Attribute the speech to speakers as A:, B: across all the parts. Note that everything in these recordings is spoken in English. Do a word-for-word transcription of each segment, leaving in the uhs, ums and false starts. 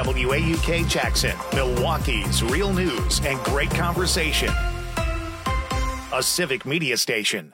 A: W A U K Jackson, Milwaukee's real news and great conversation. A civic media station.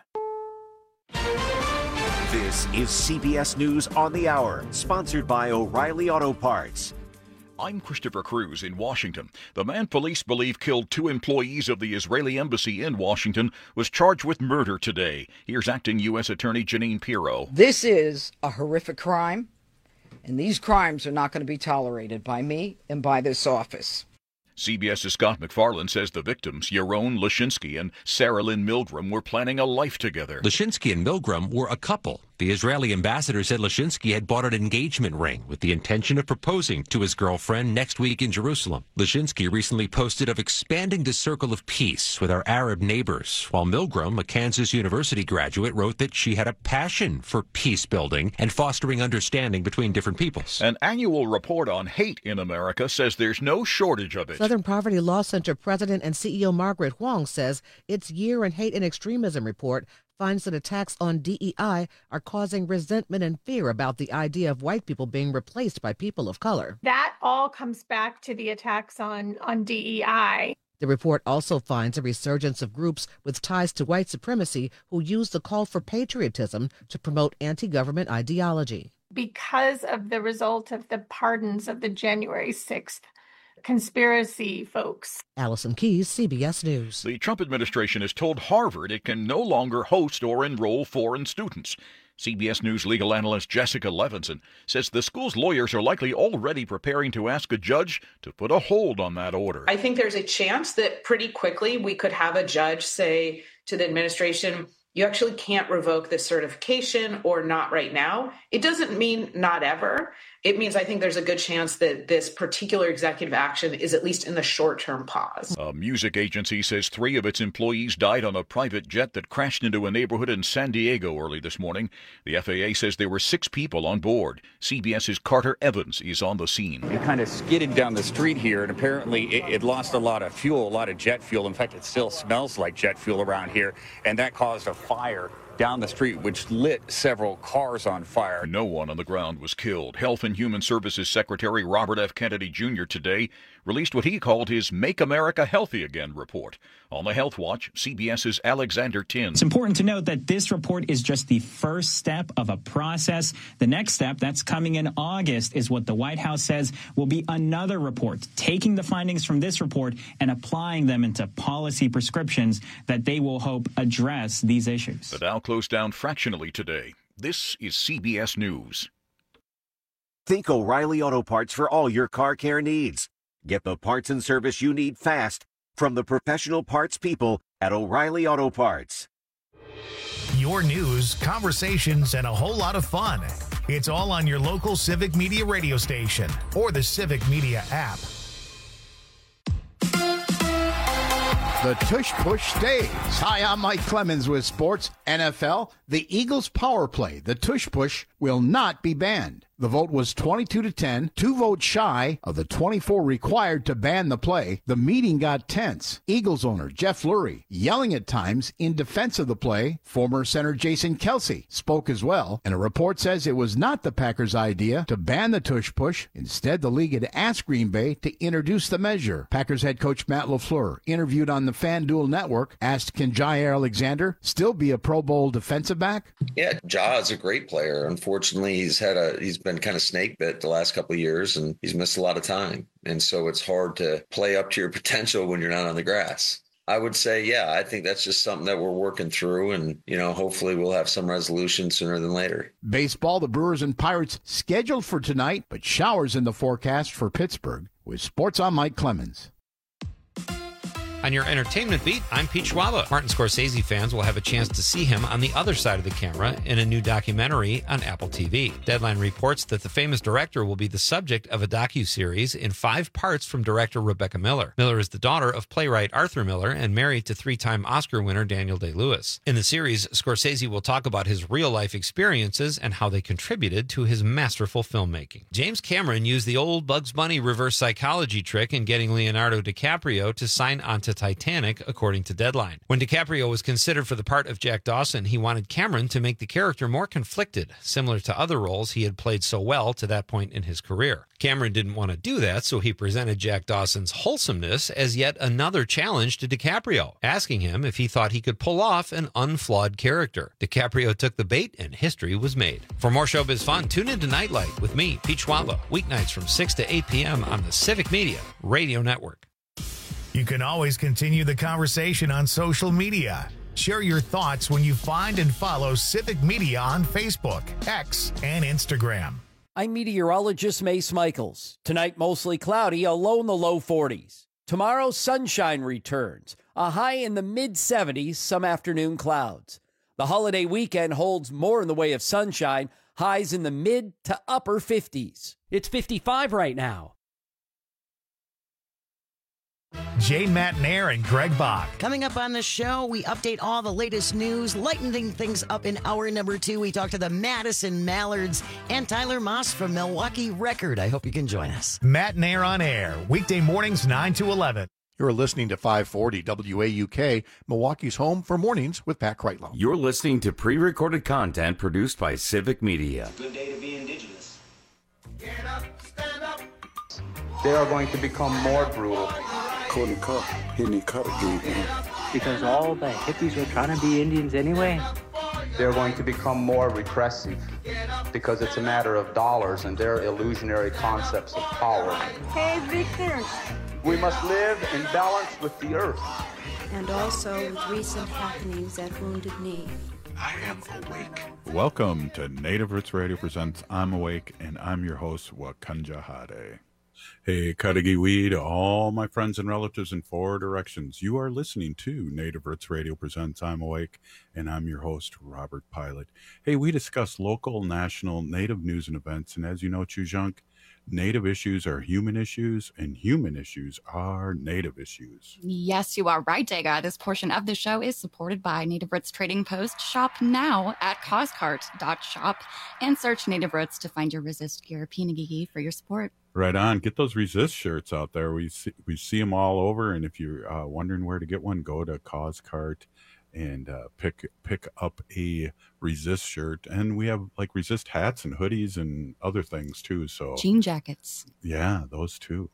B: This is C B S News on the Hour, sponsored by O'Reilly Auto Parts.
C: I'm Christopher Cruz in Washington. The man police believe killed two employees of the Israeli embassy in Washington was charged with murder today. Here's acting U S Attorney Jeanine Pirro.
D: This is a horrific crime, and these crimes are not going to be tolerated by me and by this office.
C: CBS's Scott McFarland says the victims, Yaron Lashinsky and Sarah Lynn Milgram, were planning a life together.
E: Lashinsky and Milgram were a couple. The Israeli ambassador said Lashinsky had bought an engagement ring with the intention of proposing to his girlfriend next week in Jerusalem. Lashinsky recently posted of expanding the circle of peace with our Arab neighbors, while Milgram, a Kansas University graduate, wrote that she had a passion for peace building and fostering understanding between different peoples.
C: An annual report on hate in America says there's no shortage of it.
F: Southern Poverty Law Center President and C E O Margaret Huang says its Year in Hate and Extremism report finds that attacks on D E I are causing resentment and fear about the idea of white people being replaced by people of color.
G: That all comes back to the attacks on, on D E I.
F: The report also finds a resurgence of groups with ties to white supremacy who use the call for patriotism to promote anti-government ideology.
G: Because of the result of the pardons of the January sixth conspiracy folks.
F: Allison Keyes, C B S News.
C: The Trump administration has told Harvard it can no longer host or enroll foreign students. C B S News legal analyst Jessica Levinson says the school's lawyers are likely already preparing to ask a judge to put a hold on that order.
H: I think there's a chance that pretty quickly we could have a judge say to the administration, you actually can't revoke this certification, or not right now. It doesn't mean not ever. It means I think there's a good chance that this particular executive action is at least in the short-term pause.
C: A music agency says three of its employees died on a private jet that crashed into a neighborhood in San Diego early this morning. The F A A says there were six people on board. CBS's Carter Evans is on the scene.
I: It kind of skidded down the street here, and apparently it, it lost a lot of fuel, a lot of jet fuel. In fact, it still smells like jet fuel around here, and that caused a fire down the street, which lit several cars on fire.
C: No one on the ground was killed. Health and Human Services Secretary Robert F. Kennedy Junior today released what he called his Make America Healthy Again report. On the Health Watch, CBS's Alexander Tin.
J: It's important to note that this report is just the first step of a process. The next step, that's coming in August, is what the White House says will be another report, taking the findings from this report and applying them into policy prescriptions that they will hope address these issues.
C: The Dow closed down fractionally today. This is C B S News.
B: Think O'Reilly Auto Parts for all your car care needs. Get the parts and service you need fast from the professional parts people at O'Reilly Auto Parts.
A: Your news, conversations, and a whole lot of fun. It's all on your local Civic Media radio station or the Civic Media app.
K: The tush push stays. Hi, I'm Mike Clemens with Sports N F L. The Eagles' power play, the tush push, will not be banned. The vote was twenty-two to ten, two votes shy of the twenty-four required to ban the play. The meeting got tense. Eagles owner Jeff Lurie yelling at times in defense of the play. Former center Jason Kelce spoke as well, and a report says it was not the Packers' idea to ban the tush push. Instead, the league had asked Green Bay to introduce the measure. Packers head coach Matt LaFleur, interviewed on the FanDuel Network, asked, can Jaire Alexander still be a Pro Bowl defensive back?
L: Yeah, Ja is a great player. Unfortunately, he's had a he's been kind of snake bit the last couple of years, and he's missed a lot of time. And so it's hard to play up to your potential when you're not on the grass. I would say, yeah, I think that's just something that we're working through, and, you know, hopefully we'll have some resolution sooner than later.
K: Baseball, the Brewers and Pirates scheduled for tonight, but showers in the forecast for Pittsburgh. With Sports, I'm Mike Clemens.
M: On your entertainment beat, I'm Pete Schwaba. Martin Scorsese fans will have a chance to see him on the other side of the camera in a new documentary on Apple T V. Deadline reports that the famous director will be the subject of a docuseries in five parts from director Rebecca Miller. Miller is the daughter of playwright Arthur Miller and married to three-time Oscar winner Daniel Day-Lewis. In the series, Scorsese will talk about his real-life experiences and how they contributed to his masterful filmmaking. James Cameron used the old Bugs Bunny reverse psychology trick in getting Leonardo DiCaprio to sign on to to Titanic, according to Deadline. When DiCaprio was considered for the part of Jack Dawson, he wanted Cameron to make the character more conflicted, similar to other roles he had played so well to that point in his career. Cameron didn't want to do that, so he presented Jack Dawson's wholesomeness as yet another challenge to DiCaprio, asking him if he thought he could pull off an unflawed character. DiCaprio took the bait, and history was made. For more showbiz fun, tune into Nightlight with me, Pete Schwaba, weeknights from six to eight p.m. on the Civic Media Radio Network.
A: You can always continue the conversation on social media. Share your thoughts when you find and follow Civic Media on Facebook, X, and Instagram.
N: I'm meteorologist Mace Michaels. Tonight, mostly cloudy, a low in the low forties. Tomorrow, sunshine returns, a high in the mid seventies, some afternoon clouds. The holiday weekend holds more in the way of sunshine, highs in the mid to upper fifties. It's fifty-five right now.
A: Jay Matnair and Greg Bach.
O: Coming up on the show, we update all the latest news, lightening things up in hour number two. We talk to the Madison Mallards and Tyler Moss from Milwaukee Record. I hope you can join us.
A: Matnair on air, weekday mornings nine to eleven.
P: You're listening to five forty W A U K, Milwaukee's home for mornings with Pat Kreitlow.
Q: You're listening to pre-recorded content produced by Civic Media.
R: Good day to be indigenous. Get up, stand up.
S: They are going to become more brutal.
T: Couldn't cut, hitting cut again.
U: Because all the hippies were trying to be Indians anyway.
S: They're going to become more repressive because it's a matter of dollars and their illusionary concepts of power.
V: Hey, Victor.
S: We must live in balance with the earth.
V: And also with recent happenings at Wounded Knee.
W: I am awake. Welcome to Native Roots Radio presents I'm Awake, and I'm your host, Wakanja Hade. Hey, Katagiwi, to all my friends and relatives in four directions. You are listening to Native Roots Radio presents I'm Awake, and I'm your host, Robert Pilot. Hey, we discuss local, national, Native news and events, and as you know, Chujunk, Native issues are human issues, and human issues are Native issues.
X: Yes, you are right, Daga. This portion of the show is supported by Native Roots Trading Post. Shop now at coscart dot shop and search Native Roots to find your Resist gear. Pinagigi for your support.
W: Right on. Get those Resist shirts out there. We see, we see them all over, and if you're uh, wondering where to get one, go to Coscart and uh, pick pick up a Resist shirt. And we have like Resist hats and hoodies and other things too. So
X: jean jackets.
W: Yeah, those too.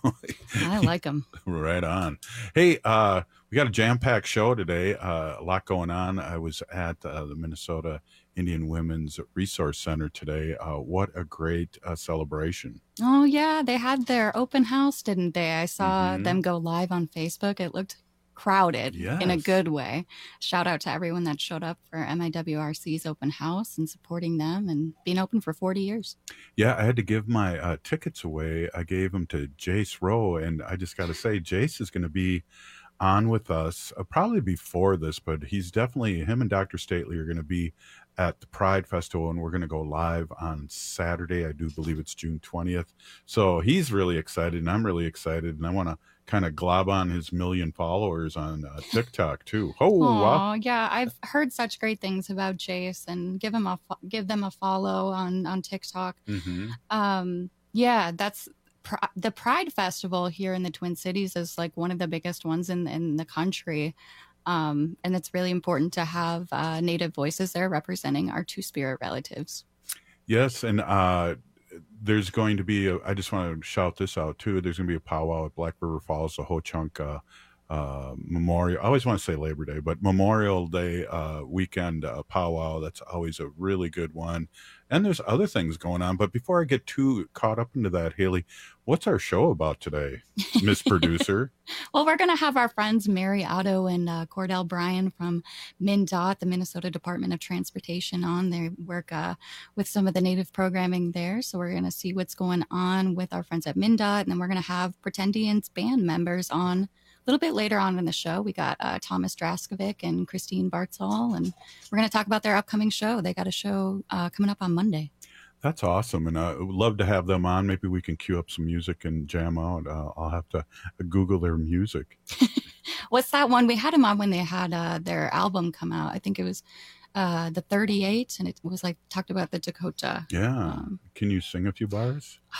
X: I like them.
W: Right on. Hey, uh, we got a jam-packed show today. Uh, a lot going on. I was at uh, the Minnesota Indian Women's Resource Center today. Uh, what a great uh, celebration.
X: Oh, yeah. They had their open house, didn't they? I saw
W: Mm-hmm.
X: them go live on Facebook. It looked crowded in a
W: Yes.
X: good way. Shout out to everyone that showed up for M I W R C's open house and supporting them and being open for forty years.
W: Yeah, I had to give my uh, tickets away. I gave them to Jace Rowe, and I just got to say, Jace is going to be on with us uh, probably before this, but he's definitely, him and Doctor Stately are going to be at the Pride Festival, and we're going to go live on Saturday. I do believe it's June twentieth. So he's really excited, and I'm really excited, and I want to kind of glob on his million followers on uh, TikTok too. Oh,
X: Oh,
W: wow.
X: yeah. I've heard such great things about Jace, and give him a fo- give them a follow on on TikTok.
W: Mm-hmm.
X: Um, yeah, that's pr- the Pride Festival here in the Twin Cities is like one of the biggest ones in in the country. Um, and it's really important to have uh, Native voices there representing our Two-Spirit relatives.
W: Yes, and uh, there's going to be, a, I just want to shout this out too, there's going to be a powwow at Black River Falls, the Ho Chunk uh, uh, Memorial, I always want to say Labor Day, but Memorial Day uh, weekend uh, powwow, that's always a really good one. And there's other things going on, but before I get too caught up into that, Haley, what's our show about today, Miss Producer?
X: Well, we're going to have our friends Mary Otto and uh, Cordell Bryan from MnDOT, the Minnesota Department of Transportation, on. They work uh, with some of the Native programming there. So we're going to see what's going on with our friends at MnDOT. And then we're going to have Pretendians band members on a little bit later on in the show. We got uh, Thomas Draskovic and Christine Bartzall, and we're going to talk about their upcoming show. They got a show uh, coming up on Monday.
W: That's awesome, and I would love to have them on. Maybe we can cue up some music and jam out. Uh, I'll have to Google their music.
X: What's that one? We had them on when they had uh, their album come out. I think it was uh, the thirty-eight, and it was like talked about the Dakota.
W: Yeah.
X: Um,
W: Can you sing a few bars?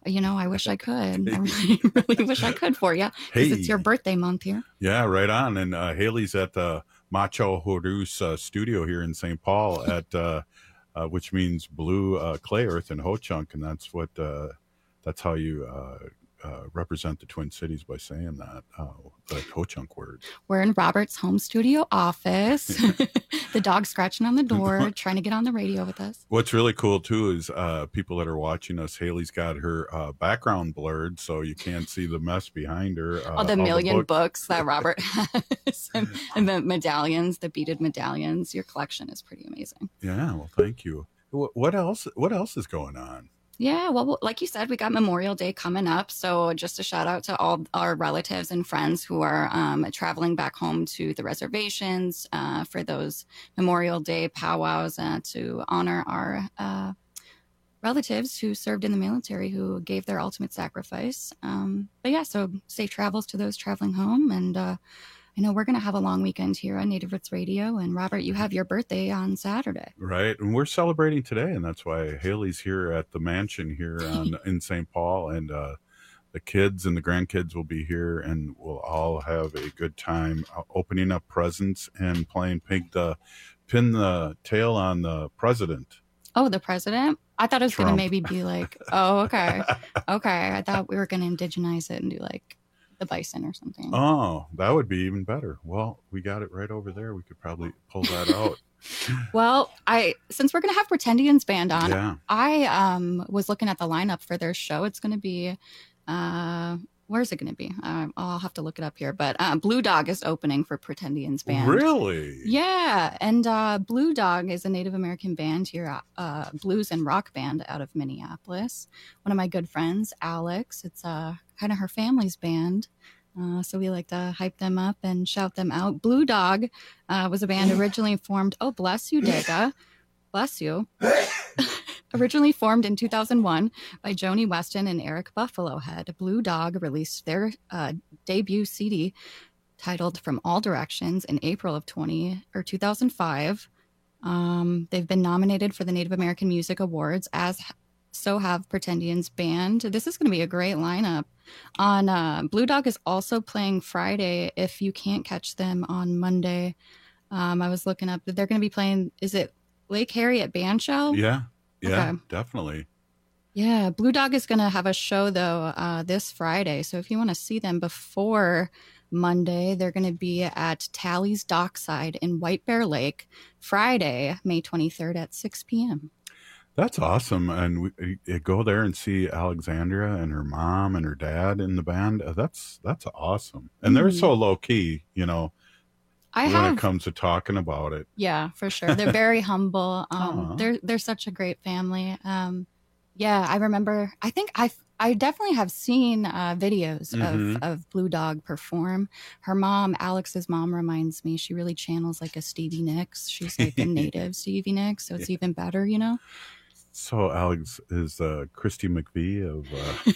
X: You know, I wish I could. I really, really wish I could for you because
W: Hey.
X: it's your birthday month here.
W: Yeah, right on. And uh, Haley's at the Macho Horus uh, studio here in Saint Paul at uh, uh, which means blue uh, clay earth in Ho-Chunk, and that's what uh, that's how you uh, uh, represent the Twin Cities by saying that uh, the Ho-Chunk word.
X: We're in Robert's home studio office. The dog scratching on the door, trying to get on the radio with us.
W: What's really cool too is uh, people that are watching us. Haley's got her uh, background blurred, so you can't see the mess behind her. Uh,
X: All the
W: all
X: million
W: books.
X: books that Robert has, and, and the medallions, the beaded medallions. Your collection is pretty amazing.
W: Yeah, well, thank you. What, what else? What else is going on?
X: Yeah, well, like you said, we got Memorial Day coming up. So just a shout out to all our relatives and friends who are um, traveling back home to the reservations uh, for those Memorial Day powwows uh, to honor our uh, relatives who served in the military, who gave their ultimate sacrifice. Um, but yeah, so safe travels to those traveling home. And uh, I know we're going to have a long weekend here on Native Roots Radio. And Robert, you have your birthday on Saturday.
W: Right, and we're celebrating today, and that's why Haley's here at the mansion here on, in Saint Paul, and uh, the kids and the grandkids will be here, and we'll all have a good time uh, opening up presents and playing pig the pin the tail on the president.
X: Oh, the president? I thought it was going to
W: Trump.
X: maybe be like, oh, okay. Okay. I thought we were going to indigenize it and do like the bison or something.
W: Oh, that would be even better. Well, we got it right over there. We could probably pull that out.
X: Well, I since we're going to have Pretendians Band on,
W: Yeah.
X: I um was looking at the lineup for their show. It's going to be, uh, where's it going to be? Uh, I'll have to look it up here. But uh, Blue Dog is opening for Pretendians Band.
W: Really?
X: Yeah, and uh, Blue Dog is a Native American band here, uh, blues and rock band out of Minneapolis. One of my good friends, Alex. It's uh, kind of her family's band. Uh, so we like to hype them up and shout them out. Blue Dog uh, was a band originally formed. Oh, bless you, Dega. Bless you. Originally formed in two thousand one by Joni Weston and Eric Buffalo Head. Blue Dog released their uh, debut C D titled From All Directions in April of twenty or two thousand five. Um, they've been nominated for the Native American Music Awards, as so have Pretendians Band. This is going to be a great lineup. On uh, Blue Dog is also playing Friday if you can't catch them on Monday. Um, I was looking up. They're going to be playing, is it Lake Harriet Band Shell?
W: Yeah, yeah,
X: Okay.
W: definitely.
X: Yeah, Blue Dog is going to have a show, though, uh, this Friday. So if you want to see them before Monday, they're going to be at Tally's Dockside in White Bear Lake, Friday, May twenty-third at six p.m.
W: That's awesome. And we uh, go there and see Alexandria and her mom and her dad in the band. Uh, That's that's awesome. And they're
X: Mhm.
W: so low key, you know,
X: I
W: when
X: have,
W: it comes to talking about it.
X: yeah, for sure. They're very humble.
W: Aw.
X: Um, they're they're such a great family. Um, yeah, I remember. I think I I definitely have seen uh, videos
W: Mhm.
X: of of Blue Dog perform. Her mom, Alex's mom, reminds me. She really channels like a Stevie Nicks. She's like a native Stevie Nicks, so it's
W: Yeah.
X: even better, you know.
W: So Alex is uh, Christy McVie of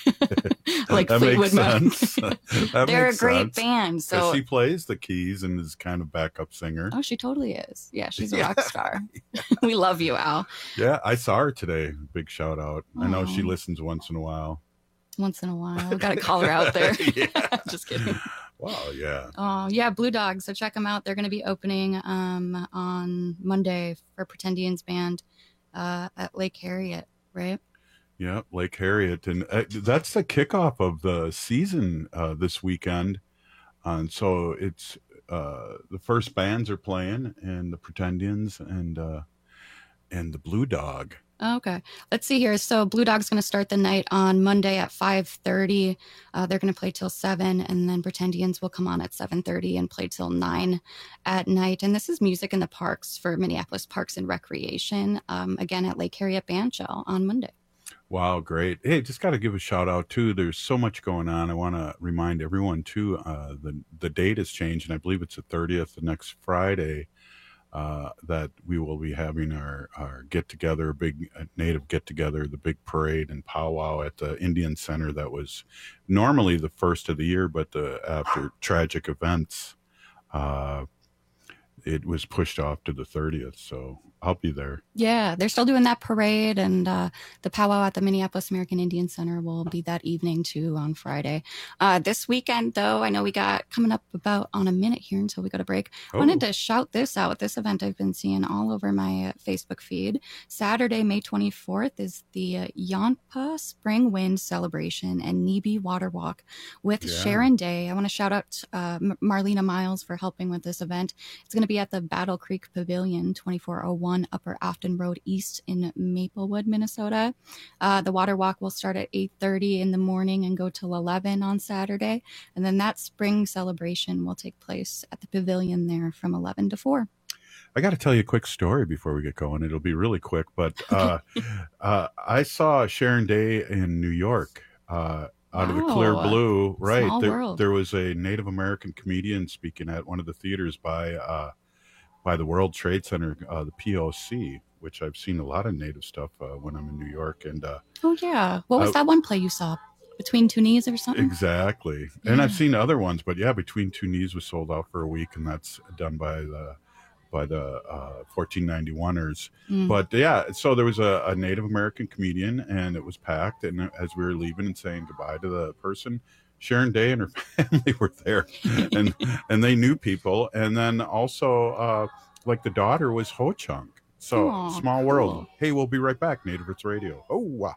W: uh,
X: Like
W: that
X: Fleetwood
W: makes
X: Mac.
W: sense. That
X: They're
W: makes
X: a great
W: sense.
X: band.
W: 'Cause
X: So
W: she plays the keys and is kind of backup singer.
X: oh, she totally is. Yeah, she's a
W: Yeah.
X: rock star. We love you, Al.
W: Yeah, I saw her today. Big shout out. I know she
X: Aw.
W: listens once in a while.
X: Once in a while, we got to call her out there.
W: Yeah.
X: Just kidding.
W: Wow, yeah.
X: Oh, yeah, Blue Dog. So check them out. They're going to be opening um, on Monday for Pretendians Band uh, at Lake Harriet, right?
W: Yeah, Lake Harriet. And uh, that's the kickoff of the season uh, this weekend. And so it's uh, the first bands are playing, and the Pretendians and uh, and the Blue Dog.
X: Okay. Let's see here. So Blue Dog's going to start the night on Monday at five thirty. Uh, they're going to play till seven, and then Pretendians will come on at seven thirty and play till nine at night. And this is Music in the Parks for Minneapolis Parks and Recreation, um, again at Lake Harriet Band Shell on Monday.
W: Wow, great. Hey, just got to give a shout out too. There's so much going on. I want to remind everyone too, uh, the, the date has changed, and I believe it's the thirtieth, the next Friday, uh, that we will be having our, our get together, big uh, native get together, the big parade and powwow at the Indian Center. That was normally the first of the year, but the, after tragic events, uh, it was pushed off to the thirtieth. So I'll be there.
X: Yeah, they're still doing that parade, and uh, the powwow at the Minneapolis American Indian Center will be that evening too on Friday. Uh, this weekend, though, I know we got coming up about on a minute here until we go to break. I oh. wanted to shout this out. This event I've been seeing all over my uh, Facebook feed. Saturday, May twenty-fourth is the uh, Yonpa Spring Wind Celebration and Nibi Water Walk with yeah. Sharon Day. I want to shout out uh, Marlena Miles for helping with this event. It's going to be at the Battle Creek Pavilion, twenty-four oh one Upper Afton Road East in Maplewood, Minnesota. Uh, the water walk will start at eight thirty in the morning and go till eleven on Saturday. And then that spring celebration will take place at the pavilion there from eleven to four.
W: I got to tell you a quick story before we get going. It'll be really quick, but uh, uh, I saw Sharon Day in New York uh, out wow. of the clear blue. Right.
X: Small
W: there,
X: world.
W: there was a Native American comedian speaking at one of the theaters by uh, by the World Trade Center, uh, the P O C, which I've seen a lot of Native stuff uh, when I'm in New York. And uh,
X: oh, yeah. What was
W: I,
X: that one play you saw? Between Two Knees or something?
W: Exactly. Yeah. And I've seen other ones, but yeah, Between Two Knees was sold out for a week, and that's done by the by the uh, fourteen ninety-one ers. Mm. But yeah, so there was a, a Native American comedian, and it was packed. And as we were leaving and saying goodbye to the person, Sharon Day and her family were there, and and they knew people. And then also, uh, like the daughter was Ho Chunk. So Aww, small cool. world. Hey, we'll be right back. Native Roots Radio. Oh, wow.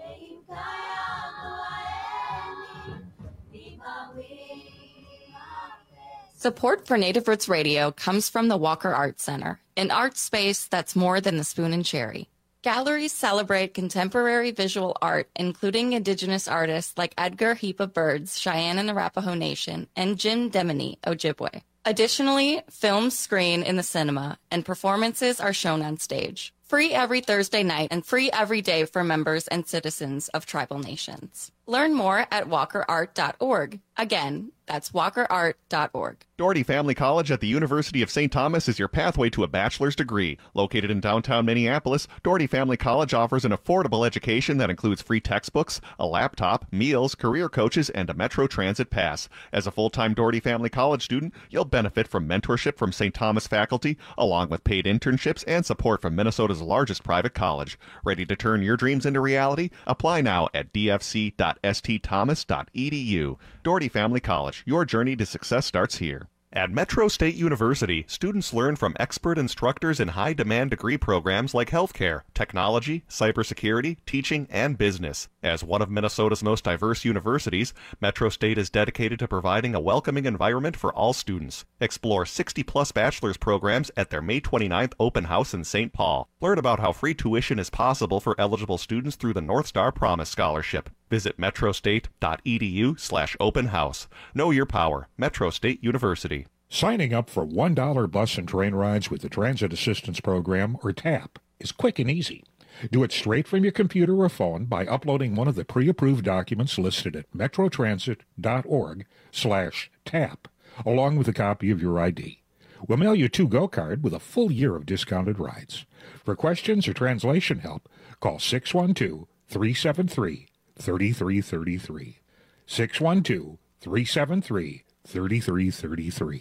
D: Support for Native Roots Radio comes from the Walker Art Center, an art space that's more than the spoon and cherry. Galleries celebrate contemporary visual art, including Indigenous artists like Edgar Heap of Birds, Cheyenne and Arapaho Nation, and Jim Demini, Ojibwe. Additionally, films screen in the cinema, and performances are shown on stage. Free every Thursday night and free every day for members and citizens of tribal nations. Learn more at walker art dot org. Again, that's walker art dot org.
E: Doherty Family College at the University of Saint Thomas is your pathway to a bachelor's degree. Located in downtown Minneapolis, Doherty Family College offers an affordable education that includes free textbooks, a laptop, meals, career coaches, and a Metro Transit pass. As a full-time Doherty Family College student, you'll benefit from mentorship from Saint Thomas faculty, along with paid internships and support from Minnesota's largest private college. Ready to turn your dreams into reality? Apply now at d f c dot s t thomas dot e d u. Doherty Family College, your journey to success starts here. At Metro State University, students learn from expert instructors in high-demand degree programs like healthcare, technology, cybersecurity, teaching, and business. As one of Minnesota's most diverse universities, Metro State is dedicated to providing a welcoming environment for all students. Explore sixty-plus bachelor's programs at their May twenty-ninth open house in Saint Paul. Learn about how free tuition is possible for eligible students through the North Star Promise Scholarship. Visit metrostate.edu slash open house. Know your power. Metro State University.
F: Signing up for one dollar bus and train rides with the Transit Assistance Program, or TAP, is quick and easy. Do it straight from your computer or phone by uploading one of the pre-approved documents listed at metrotransit.org slash tap, along with a copy of your I D. We'll mail you a to-go card with a full year of discounted rides. For questions or translation help, call six one two, three seven three, three three three three. six one two, three seven three, three three three three.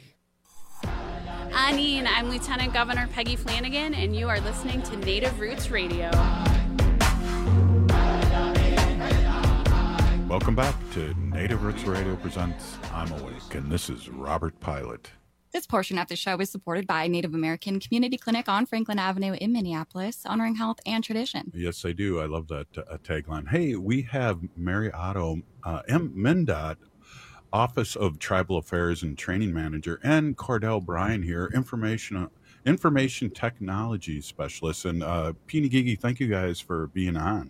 G: Anine, I'm Lieutenant Governor Peggy Flanagan, and you are listening to Native Roots Radio.
W: Welcome back to Native Roots Radio presents I'm Awake, and this is Robert Pilot.
X: This portion of the show is supported by Native American Community Clinic on Franklin Avenue in Minneapolis, honoring health and tradition.
W: Yes, I do. I love that uh, tagline. Hey, we have Mary Otto, uh, M. MnDOT, Office of Tribal Affairs and Training Manager, and Cordell Bryan here, information information technology specialist. And uh, Peeny Gigi, thank you guys for being on.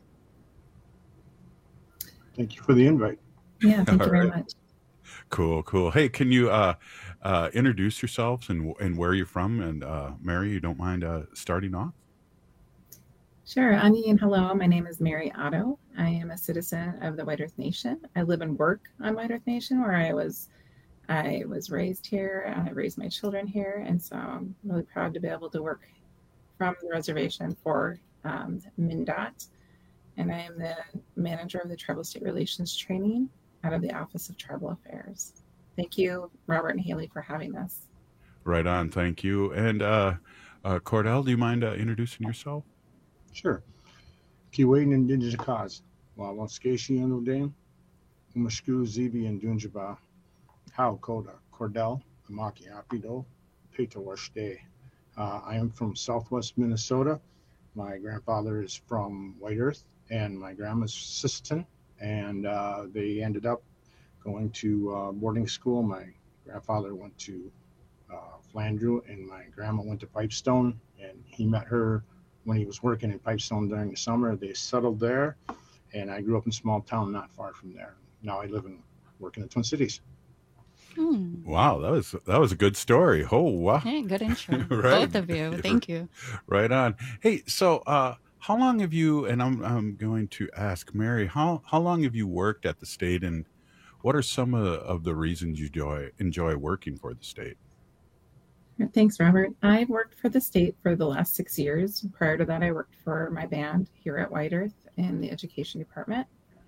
Y: Thank you for the invite.
Z: Yeah, thank
W: All
Z: you very
W: right.
Z: much.
W: Cool, cool. Hey, can you uh, uh, introduce yourselves and and where you're from? And uh, Mary, you don't mind uh, starting off?
Z: Sure. Ani, and hello. My name is Mary Otto. I am a citizen of the White Earth Nation. I live and work on White Earth Nation, where I was I was raised here. I raised my children here, and so I'm really proud to be able to work from the reservation for um, MnDOT. And I am the manager of the Tribal State Relations Training out of the Office of Tribal Affairs. Thank you, Robert and Haley, for having us.
W: Right on. Thank you. And uh, uh, Cordell, do you mind uh, introducing yourself?
B: Sure. Kiwaden Indigenous Cause. Wawan Skashi and Odane. Umashku Zibi and Dunjaba. How Koda. Cordell. Amaki Apido. Peto Washde. Uh, I am from Southwest Minnesota. My grandfather is from White Earth, and my grandma's Sisseton. And uh, they ended up going to uh, boarding school. My grandfather went to uh, Flandreau, and my grandma went to Pipestone. And he met her when he was working in Pipestone during the summer. They settled there, and I grew up in a small town not far from there. Now I live and work in the Twin Cities.
X: Hmm.
W: Wow, that was that was a good story. Oh, wow.
X: Hey, good intro.
W: Right.
X: Both of you. Thank you.
W: Right on. Hey, so uh, how long have you, and I'm I'm going to ask Mary, how, how long have you worked at the state, and what are some of the, of the reasons you enjoy, enjoy working for the state?
Z: Thanks, Robert. I've worked for the state for the last six years. Prior to that, I worked for my band here at White Earth in the education department.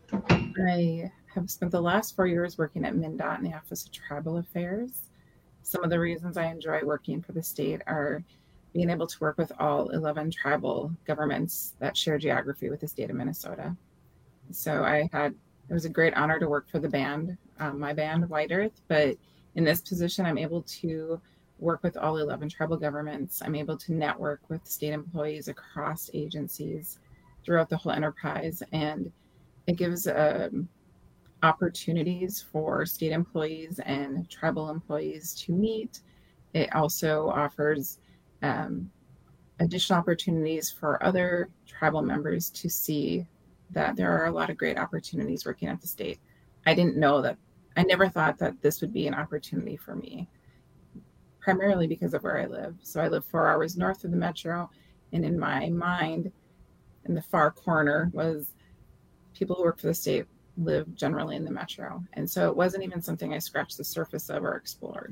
Z: I have spent the last four years working at MnDOT in the Office of Tribal Affairs. Some of the reasons I enjoy working for the state are being able to work with all eleven tribal governments that share geography with the state of Minnesota. So I had, it was a great honor to work for the band, um, my band, White Earth, but in this position, I'm able to work with all eleven tribal governments. I'm able to network with state employees across agencies throughout the whole enterprise, and it gives um, opportunities for state employees and tribal employees to meet. It also offers um, additional opportunities for other tribal members to see that there are a lot of great opportunities working at the state. I didn't know that, I never thought that this would be an opportunity for me, primarily because of where I live. So I live four hours north of the metro, and in my mind, in the far corner was people who work for the state live generally in the metro. And so it wasn't even something I scratched the surface of or explored.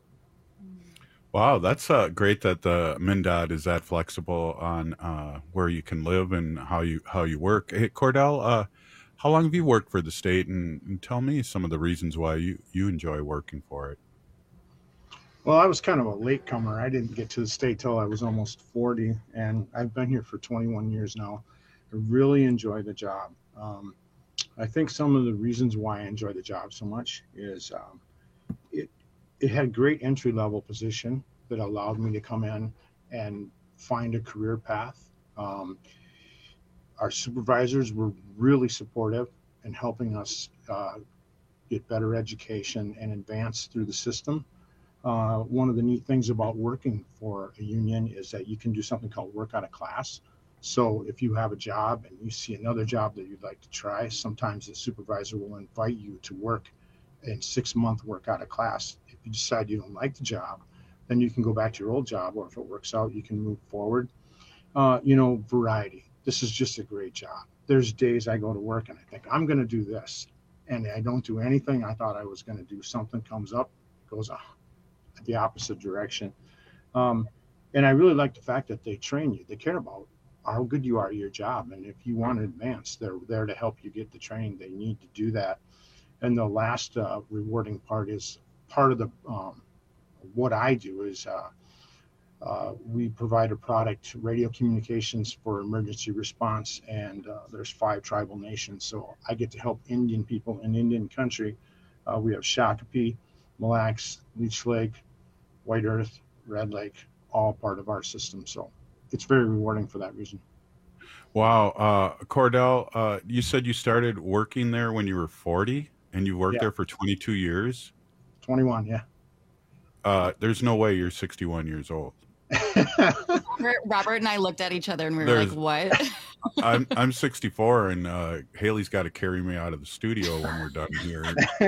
W: Wow, that's uh, great that the MnDOT is that flexible on uh, where you can live and how you how you work. Hey, Cordell, uh, how long have you worked for the state? And, and tell me some of the reasons why you, you enjoy working for it.
B: Well, I was kind of a latecomer. I didn't get to the state till I was almost forty, and I've been here for twenty-one years now. I really enjoy the job. Um, I think some of the reasons why I enjoy the job so much is um, it it had great entry level position that allowed me to come in and find a career path. Um, our supervisors were really supportive in helping us uh, get better education and advance through the system. Uh, one of the neat things about working for a union is that you can do something called work out of class. So if you have a job and you see another job that you'd like to try, sometimes the supervisor will invite you to work in six month work out of class. If you decide you don't like the job, then you can go back to your old job, or if it works out, you can move forward. Uh, you know, variety. This is just a great job. There's days I go to work and I think I'm going to do this, and I don't do anything I thought I was going to do. Something comes up, goes uh, the opposite direction. Um, and I really like the fact that they train you. They care about how good you are at your job. And if you want to advance, they're there to help you get the training they need to do that. And the last uh, rewarding part is part of the um, what I do is uh, uh, we provide a product, radio communications for emergency response. And uh, there's five tribal nations. So I get to help Indian people in Indian country. Uh, we have Shakopee, Mille Lacs, Leech Lake, White Earth, Red Lake, all part of our system. So it's very rewarding for that reason.
W: Wow. Uh, Cordell, uh, you said you started working there when you were forty, and you worked
B: Yeah.
W: there for twenty-two years?
B: twenty-one, yeah.
W: Uh, there's no way you're sixty-one years old.
X: Robert, Robert and I looked at each other and we were
W: There's-
X: like, what?
W: I'm I'm sixty-four, and uh, Haley's got to carry me out of the studio when we're done here.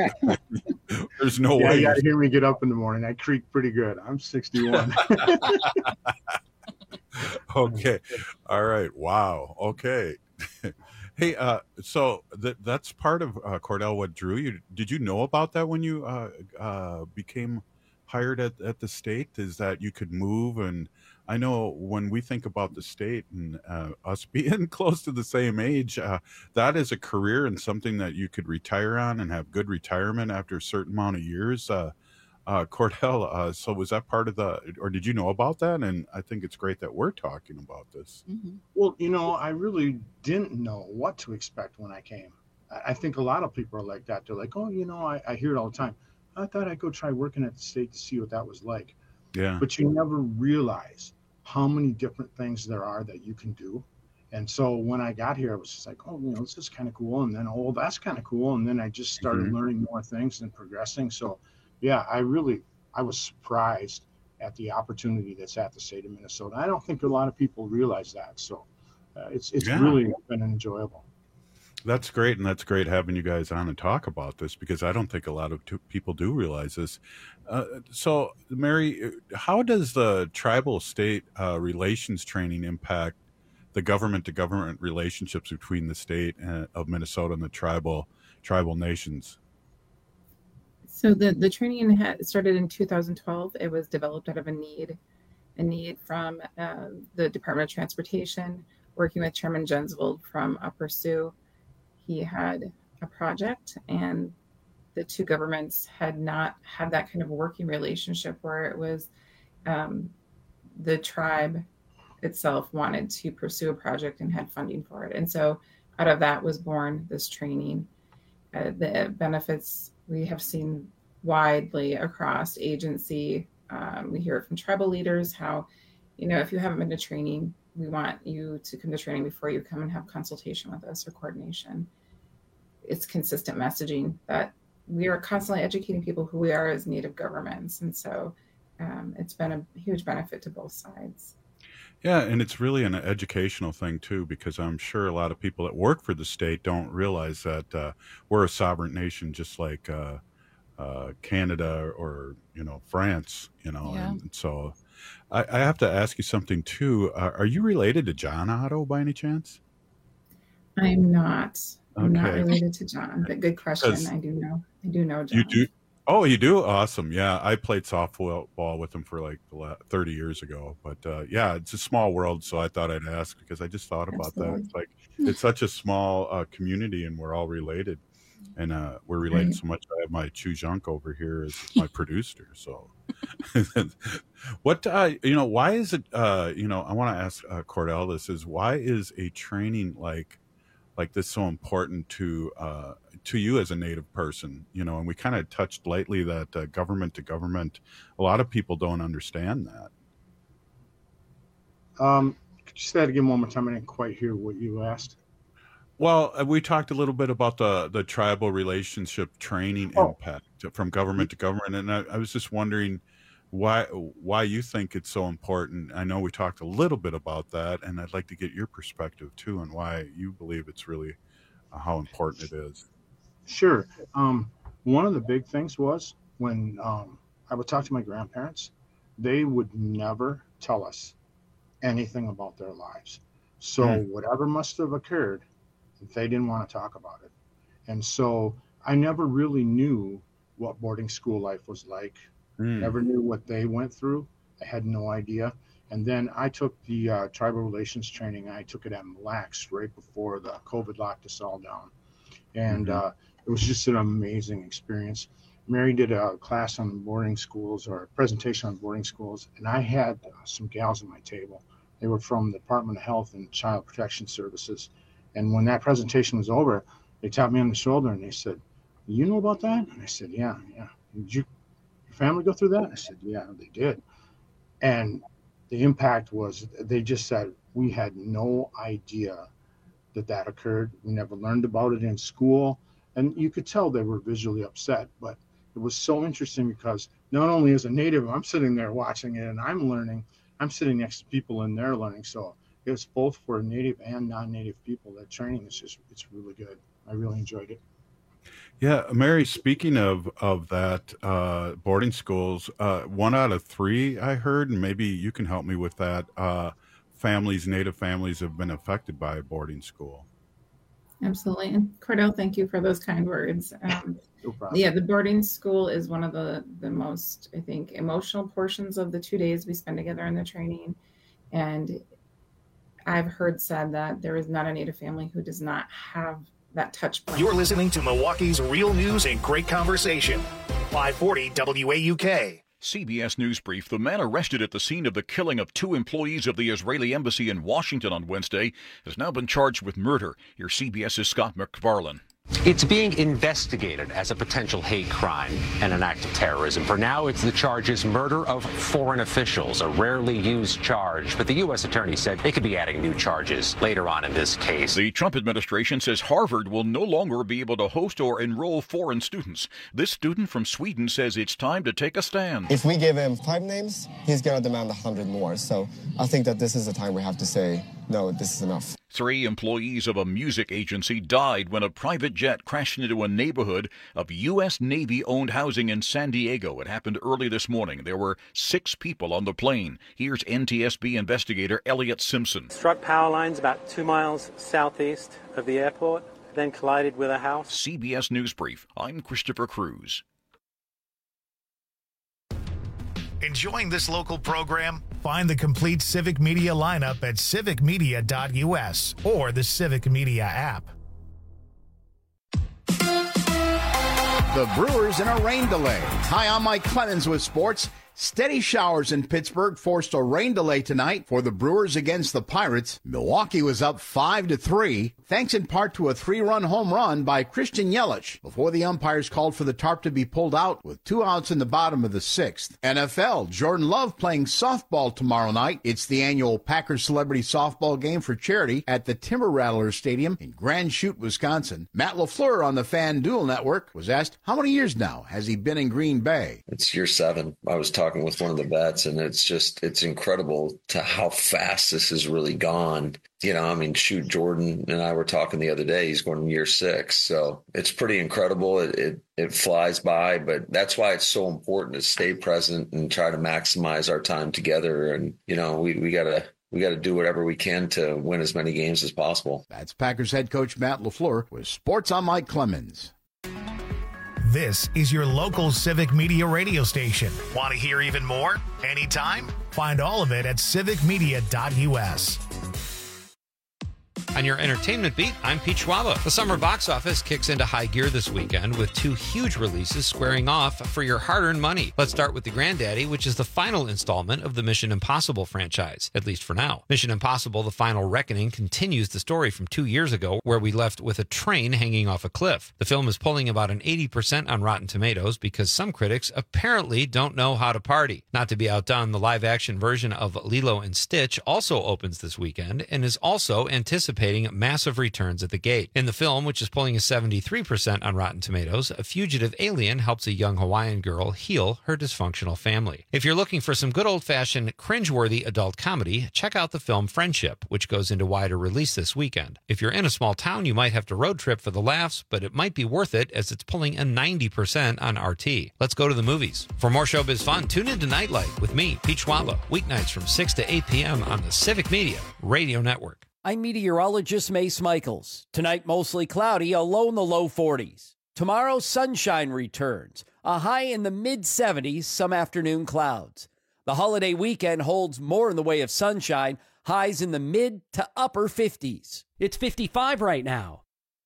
W: There's no
B: yeah,
W: way.
B: you got to
W: you're-
B: hear me get up in the morning. I creak pretty good. I'm sixty-one.
W: Okay. All right. Wow. Okay. Hey, uh, so that that's part of uh, Cordell. What drew you? Did you know about that when you uh, uh, became hired at, at the state? Is that you could move? And I know when we think about the state and uh, us being close to the same age, uh, that is a career and something that you could retire on and have good retirement after a certain amount of years. Uh, Uh, Cordell, uh, so was that part of the, or did you know about that? And I think it's great that we're talking about this.
B: Mm-hmm. Well, you know, I really didn't know what to expect when I came. I think a lot of people are like that. They're like, oh, you know, I, I hear it all the time. I thought I'd go try working at the state to see what that was like.
W: Yeah.
B: But you never realize how many different things there are that you can do. And so when I got here, I was just like, oh, you know, this is kind of cool. And then, oh, that's kind of cool. And then I just started mm-hmm. learning more things and progressing. So, yeah, I really, I was surprised at the opportunity that's at the state of Minnesota. I don't think a lot of people realize that. So uh, it's it's yeah. really been enjoyable.
W: That's great. And that's great having you guys on and talk about this, because I don't think a lot of t- people do realize this. Uh, so, Mary, how does the tribal state uh, relations training impact the government to government relationships between the state and, of Minnesota and the tribal tribal nations?
Z: So the, the training had started in two thousand twelve. It was developed out of a need, a need from uh, the Department of Transportation, working with Chairman Jensvold from Upper Sioux. He had a project, and the two governments had not had that kind of working relationship where it was um, the tribe itself wanted to pursue a project and had funding for it. And so out of that was born this training. Uh, the benefits we have seen widely across agency. Um, we hear it from tribal leaders how, you know, if you haven't been to training, we want you to come to training before you come and have consultation with us or coordination. It's consistent messaging that we are constantly educating people who we are as Native governments. And so um, it's been a huge benefit to both sides.
W: Yeah, and it's really an educational thing, too, because I'm sure a lot of people that work for the state don't realize that uh, we're a sovereign nation just like uh, uh, Canada or, you know, France, you know. Yeah. And, and so I, I have to ask you something, too. Uh, are you related to John Otto by any chance?
Z: I'm not. I'm okay. not related to John, but good question. I do know. I do know John.
W: You do? Oh, you do? Awesome. Yeah, I played softball with him for like thirty years ago. But uh, yeah, it's a small world, so I thought I'd ask because I just thought about Absolutely. that. It's like it's such a small uh, community, and we're all related, and uh, we're related right. so much. I have my Chu Junk over here as my producer. So, what uh, you know? Why is it? Uh, you know, I want to ask uh, Cordell. This is why is a training like like this so important to uh, to you as a Native person, you know? And we kind of touched lightly that uh, government to government, a lot of people don't understand that.
B: Um, could you say that again one more time? I didn't quite hear what you asked.
W: Well, uh, we talked a little bit about the, the tribal relationship training oh. impact from government to government. And I, I was just wondering why why you think it's so important. I know we talked a little bit about that, and I'd like to get your perspective too, and why you believe it's really uh, how important it is.
B: Sure. Um, one of the big things was when um, I would talk to my grandparents, they would never tell us anything about their lives. So mm. whatever must have occurred, they didn't want to talk about it. And so I never really knew what boarding school life was like. Mm. Never knew what they went through. I had no idea. And then I took the uh, tribal relations training. I took it at Mille Lacs right before the COVID locked us all down. And mm-hmm. uh, it was just an amazing experience. Mary did a class on boarding schools, or a presentation on boarding schools, and I had uh, some gals at my table. They were from the Department of Health and Child Protection Services. And when that presentation was over, they tapped me on the shoulder and they said, "You know about that?" And I said, yeah, yeah. Did you, your family go through that? I said, yeah, they did. And the impact was, they just said, we had no idea that that occurred. We never learned about it in school. And you could tell they were visually upset, but it was so interesting because not only as a Native, I'm sitting there watching it and I'm learning, I'm sitting next to people and they're learning. So it's both for Native and non-Native people. That training is just, it's really good. I really enjoyed it.
W: Yeah, Mary, speaking of, of that, uh, boarding schools, uh, one out of three I heard, and maybe you can help me with that, uh, families, Native families have been affected by a boarding school.
Z: Absolutely. And Cordell, thank you for those kind words. Um, no problem. Yeah, the boarding school is one of the, the most, I think, emotional portions of the two days we spend together in the training. And I've heard said that there is not a Native family who does not have that touch point.
A: You're listening to Milwaukee's Real News and Great Conversation five forty W A U K.
C: C B S News Brief. The man arrested at the scene of the killing of two employees of the Israeli embassy in Washington on Wednesday has now been charged with murder. Here's CBS's Scott McFarlane.
H: It's being investigated as a potential hate crime and an act of terrorism. For now, it's the charges murder of foreign officials, a rarely used charge. But the U S attorney said they could be adding new charges later on in this case.
C: The Trump administration says Harvard will no longer be able to host or enroll foreign students. This student from Sweden says it's time to take a stand.
I: If we give him five names, he's going to demand a hundred more. So I think that this is the time we have to say, no, this is enough.
C: Three employees of a music agency died when a private jet crashed into a neighborhood of U S Navy-owned housing in San Diego. It happened early this morning. There were six people on the plane. Here's N T S B investigator Elliot Simpson.
J: Struck power lines about two miles southeast of the airport, then collided with a house.
C: C B S News Brief. I'm Christopher Cruz.
A: Enjoying this local program? Find the complete Civic Media lineup at civic media dot U S or the Civic Media app.
K: The Brewers in a rain delay. Hi, I'm Mike Clemens with sports. Steady showers in Pittsburgh forced a rain delay tonight for the Brewers against the Pirates. Milwaukee was up five to three, thanks in part to a three-run home run by Christian Yelich before the umpires called for the tarp to be pulled out with two outs in the bottom of the sixth. N F L, Jordan Love playing softball tomorrow night. It's the annual Packers Celebrity Softball Game for charity at the Timber Rattlers Stadium in Grand Chute, Wisconsin. Matt LaFleur on the FanDuel Network was asked how many years now has he been in Green Bay?
L: It's year seven. I was talking with one of the vets, and it's just it's incredible to how fast this has really gone. You know, I mean, shoot, Jordan and I were talking the other day. He's going to year six, so it's pretty incredible. It, it it flies by, but that's why it's so important to stay present and try to maximize our time together. And you know, we we gotta. We got to do whatever we can to win as many games as possible.
K: That's Packers head coach Matt LaFleur with Sports on Mike Clemens.
A: This is your local Civic Media radio station. Want to hear even more? Anytime? Find all of it at civic media dot U S.
M: On your entertainment beat, I'm Pete Schwaba. The summer box office kicks into high gear this weekend with two huge releases squaring off for your hard-earned money. Let's start with The Granddaddy, which is the final installment of the Mission Impossible franchise, at least for now. Mission Impossible: The Final Reckoning continues the story from two years ago, where we left with a train hanging off a cliff. The film is pulling about an eighty percent on Rotten Tomatoes because some critics apparently don't know how to party. Not to be outdone, the live-action version of Lilo and Stitch also opens this weekend and is also anticipating massive returns at the gate. In the film, which is pulling a seventy-three percent on Rotten Tomatoes, a fugitive alien helps a young Hawaiian girl heal her dysfunctional family. If you're looking for some good old-fashioned, cringeworthy adult comedy, check out the film Friendship, which goes into wider release this weekend. If you're in a small town, you might have to road trip for the laughs, but it might be worth it as it's pulling a ninety percent on R T. Let's go to the movies. For more showbiz fun, tune in to Nightlight with me, Pete Schwaba, weeknights from six to eight p.m. on the Civic Media Radio Network.
N: I'm meteorologist Mace Michaels. Tonight, mostly cloudy, a low in the low forties. Tomorrow, sunshine returns, a high in the mid seventies, some afternoon clouds. The holiday weekend holds more in the way of sunshine, highs in the mid to upper fifties. It's fifty-five right now.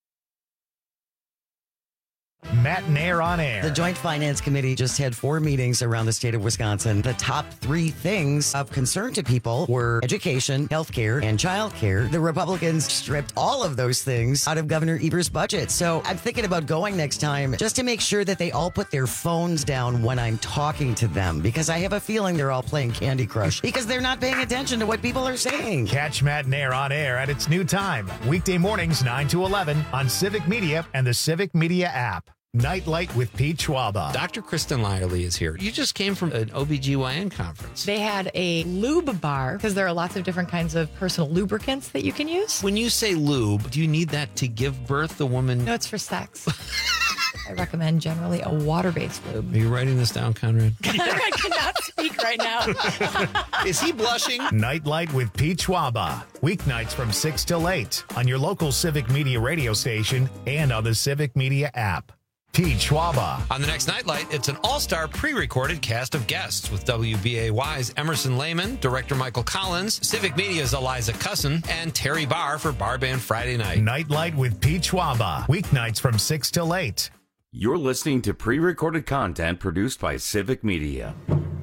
A: Matt and Air on Air.
O: The Joint Finance Committee just had four meetings around the state of Wisconsin. The top three things of concern to people were education, healthcare, and childcare. The Republicans stripped all of those things out of Governor Evers' budget. So I'm thinking about going next time just to make sure that they all put their phones down when I'm talking to them, because I have a feeling they're all playing Candy Crush because they're not paying attention to what people are saying.
A: Catch Matt and Air on Air at its new time, weekday mornings nine to eleven on Civic Media and the Civic Media app. Nightlight with Pete Schwaba.
M: Doctor Kristen Lyerly is here. You just came from an O B G Y N conference.
Y: They had a lube bar because there are lots of different kinds of personal lubricants that you can use.
M: When you say lube, do you need that to give birth? The woman?
Y: No, it's for sex. I recommend generally a water-based lube.
M: Are you writing this down, Conrad?
Y: I cannot speak right now.
M: Is he blushing?
A: Nightlight with Pete Schwaba. Weeknights from six till eight on your local Civic Media radio station and on the Civic Media app. Pete Schwaba.
M: On the next Nightlight, it's an all-star pre-recorded cast of guests with W B A Y's Emerson Lehman, director Michael Collins, Civic Media's Eliza Cussin, and Terry Barr for Bar Band Friday Night.
A: Nightlight with Pete Schwaba. Weeknights from six till eight
P: You're listening to pre-recorded content produced by Civic Media.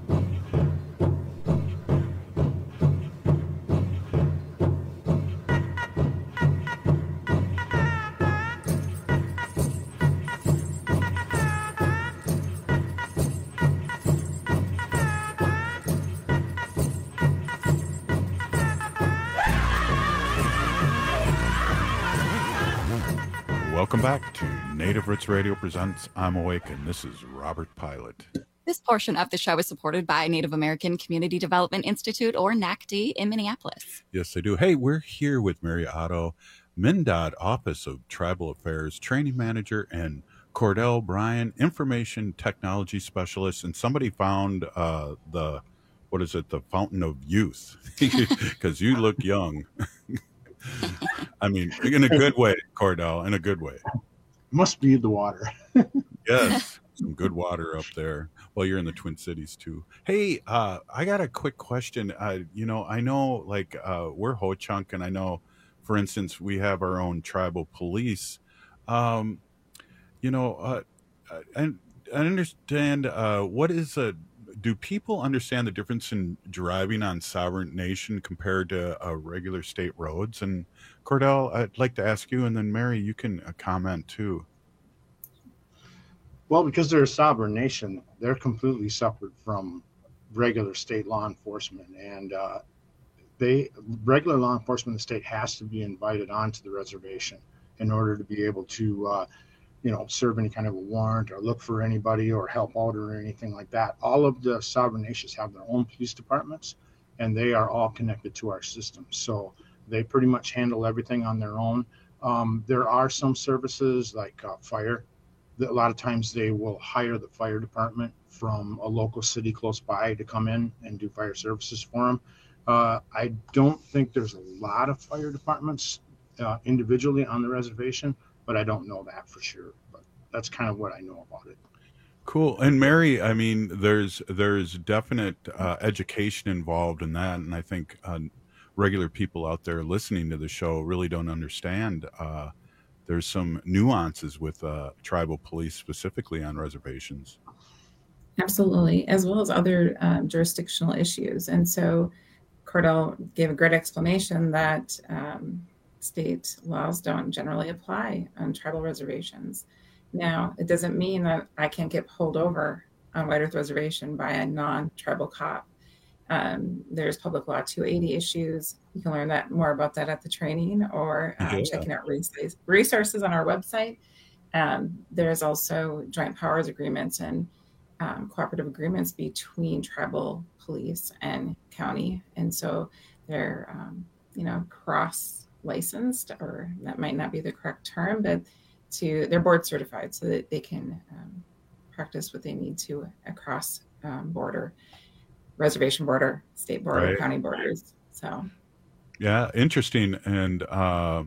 W: Welcome back to Native Roots Radio presents I'm Awake, and this is Robert Pilot.
X: This portion of the show is supported by Native American Community Development Institute, or N A C D, in Minneapolis.
W: Yes, they do. Hey, we're here with Mary Otto, MnDOT Office of Tribal Affairs Training Manager, and Cordell Bryan, Information Technology Specialist. And somebody found uh, the, what is it, the Fountain of Youth, because you look young. I mean, in a good way, Cordell, in a good way.
B: Must be the water.
W: Yes, some good water up there. Well, you're in the Twin Cities too. Hey, uh, I got a quick question. Uh, you know, I know like uh, we're Ho-Chunk, and I know, for instance, we have our own tribal police. Um, you know, uh, and I understand uh, what is a. Do people understand the difference in driving on sovereign nation compared to uh, regular state roads? And Cordell, I'd like to ask you, and then Mary, you can uh, comment too.
B: Well, because they're a sovereign nation, they're completely separate from regular state law enforcement, and uh, they regular law enforcement in the state has to be invited onto the reservation in order to be able to uh, you know, serve any kind of a warrant or look for anybody or help out or anything like that. All of the sovereign nations have their own police departments, and they are all connected to our system. So they pretty much handle everything on their own. Um, there are some services like uh, fire. That a lot of times they will hire the fire department from a local city close by to come in and do fire services for them. Uh, I don't think there's a lot of fire departments uh, individually on the reservation, but I don't know that for sure. But that's kind of what I know about it.
W: Cool. And Mary, I mean, there's there's definite uh, education involved in that, and I think uh, regular people out there listening to the show really don't understand. Uh, there's some nuances with uh, tribal police specifically on reservations.
Z: Absolutely, as well as other um, jurisdictional issues. And so Cordell gave a great explanation that um, state laws don't generally apply on tribal reservations. Now, it doesn't mean that I can't get pulled over on White Earth Reservation by a non-tribal cop. Um, there's Public Law two eighty issues. You can learn that more about that at the training or um, yeah. checking out resources on our website. Um, there's also joint powers agreements and um, cooperative agreements between tribal police and county. And so they're, um, you know, cross licensed, or that might not be the correct term, but to they're board certified so that they can um, practice what they need to across um, border, reservation border, state border, right. county borders. So,
W: yeah, interesting. And uh,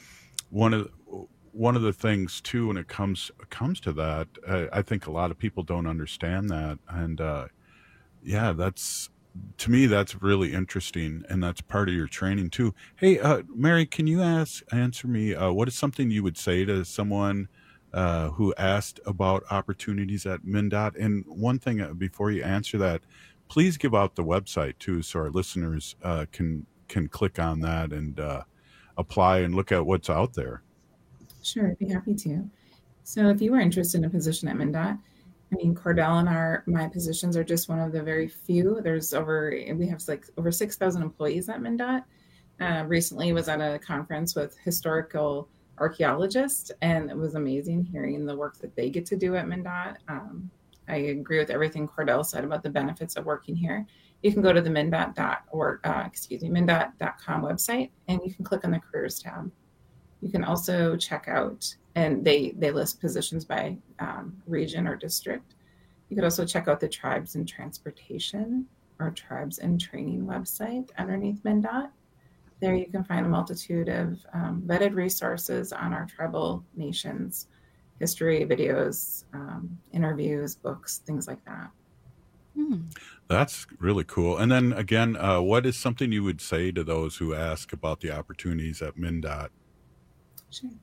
W: one of one of the things too, when it comes comes to that, I, I think a lot of people don't understand that, and uh, yeah, that's. To me, that's really interesting, and that's part of your training too. Hey, uh, Mary, can you ask answer me? Uh, what is something you would say to someone uh, who asked about opportunities at MnDOT? And one thing uh, before you answer that, please give out the website too, so our listeners uh, can can click on that and uh, apply and look at what's out there.
Z: Sure, I'd be happy to. So, if you were interested in a position at MnDOT, I mean, Cordell and our my positions are just one of the very few. There's over we have like over six thousand employees at MnDOT. Uh, recently, was at a conference with historical archaeologists, and it was amazing hearing the work that they get to do at MnDOT. Um, I agree with everything Cordell said about the benefits of working here. You can go to the MnDOT dot or uh, excuse me MnDOT dot com website, and you can click on the careers tab. You can also check out, and they, they list positions by um, region or district. You could also check out the Tribes and Transportation or Tribes and Training website underneath MnDOT. There you can find a multitude of um, vetted resources on our tribal nations, history, videos, um, interviews, books, things like that.
W: Hmm. That's really cool. And then again, uh, what is something you would say to those who ask about the opportunities at MnDOT?
Z: Sure.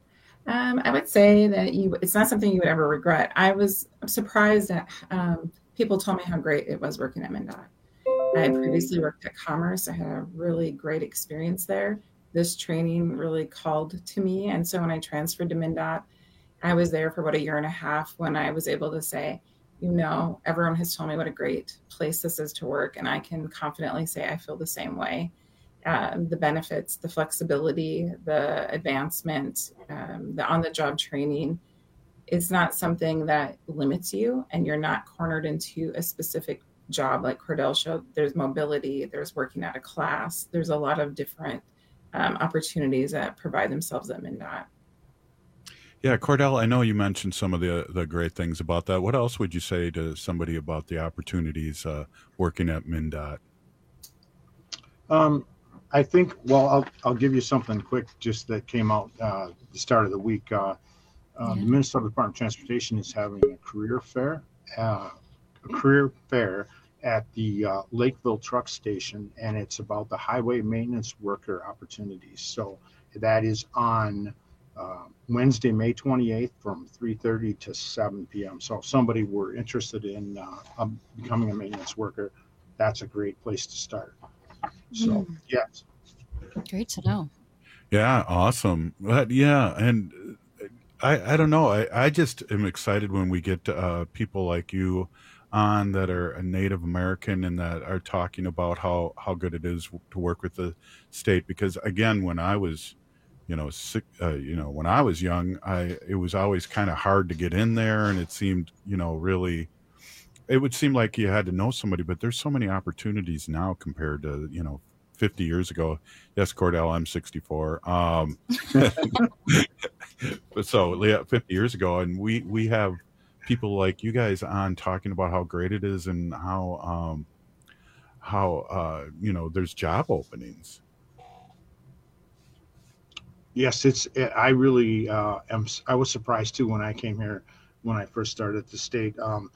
Z: Um, I would say that you, it's not something you would ever regret. I was surprised at um, people told me how great it was working at MnDOT. I had previously worked at Commerce. I had a really great experience there. This training really called to me. And so when I transferred to MnDOT, I was there for about a year and a half when I was able to say, you know, everyone has told me what a great place this is to work. And I can confidently say I feel the same way. Um, the benefits, the flexibility, the advancement, um, the on-the-job training, it's not something that limits you and you're not cornered into a specific job like Cordell showed. There's mobility, there's working at a class, there's a lot of different um, opportunities that provide themselves at MnDOT.
W: Yeah, Cordell, I know you mentioned some of the the great things about that. What else would you say to somebody about the opportunities uh, working at MnDOT?
B: Um, I think, well, I'll, I'll give you something quick just that came out uh, at the start of the week. Uh, uh, yeah. The Minnesota Department of Transportation is having a career fair, uh, a career fair at the uh, Lakeville Truck Station, and it's about the highway maintenance worker opportunities. So that is on uh, Wednesday, May twenty-eighth from three thirty to seven p.m. So if somebody were interested in uh, um, becoming a maintenance worker, that's a great place to start. So, mm. yes.
X: Great to know.
W: Yeah, awesome. But yeah, and I, I don't know. I, I just am excited when we get uh, people like you on that are a Native American and that are talking about how, how good it is to work with the state. Because again, when I was, you know, sick, uh, you know, when I was young, I it was always kind of hard to get in there, and it seemed, you know, really. It would seem like you had to know somebody, but there's so many opportunities now compared to, you know, fifty years ago. Yes, Cordell, I'm sixty-four. Um, so yeah, fifty years ago, and we, we have people like you guys on talking about how great it is and how, um, how, uh, you know, there's job openings.
B: Yes, it's, it, I really uh, am. I was surprised too when I came here, when I first started at the state. Um,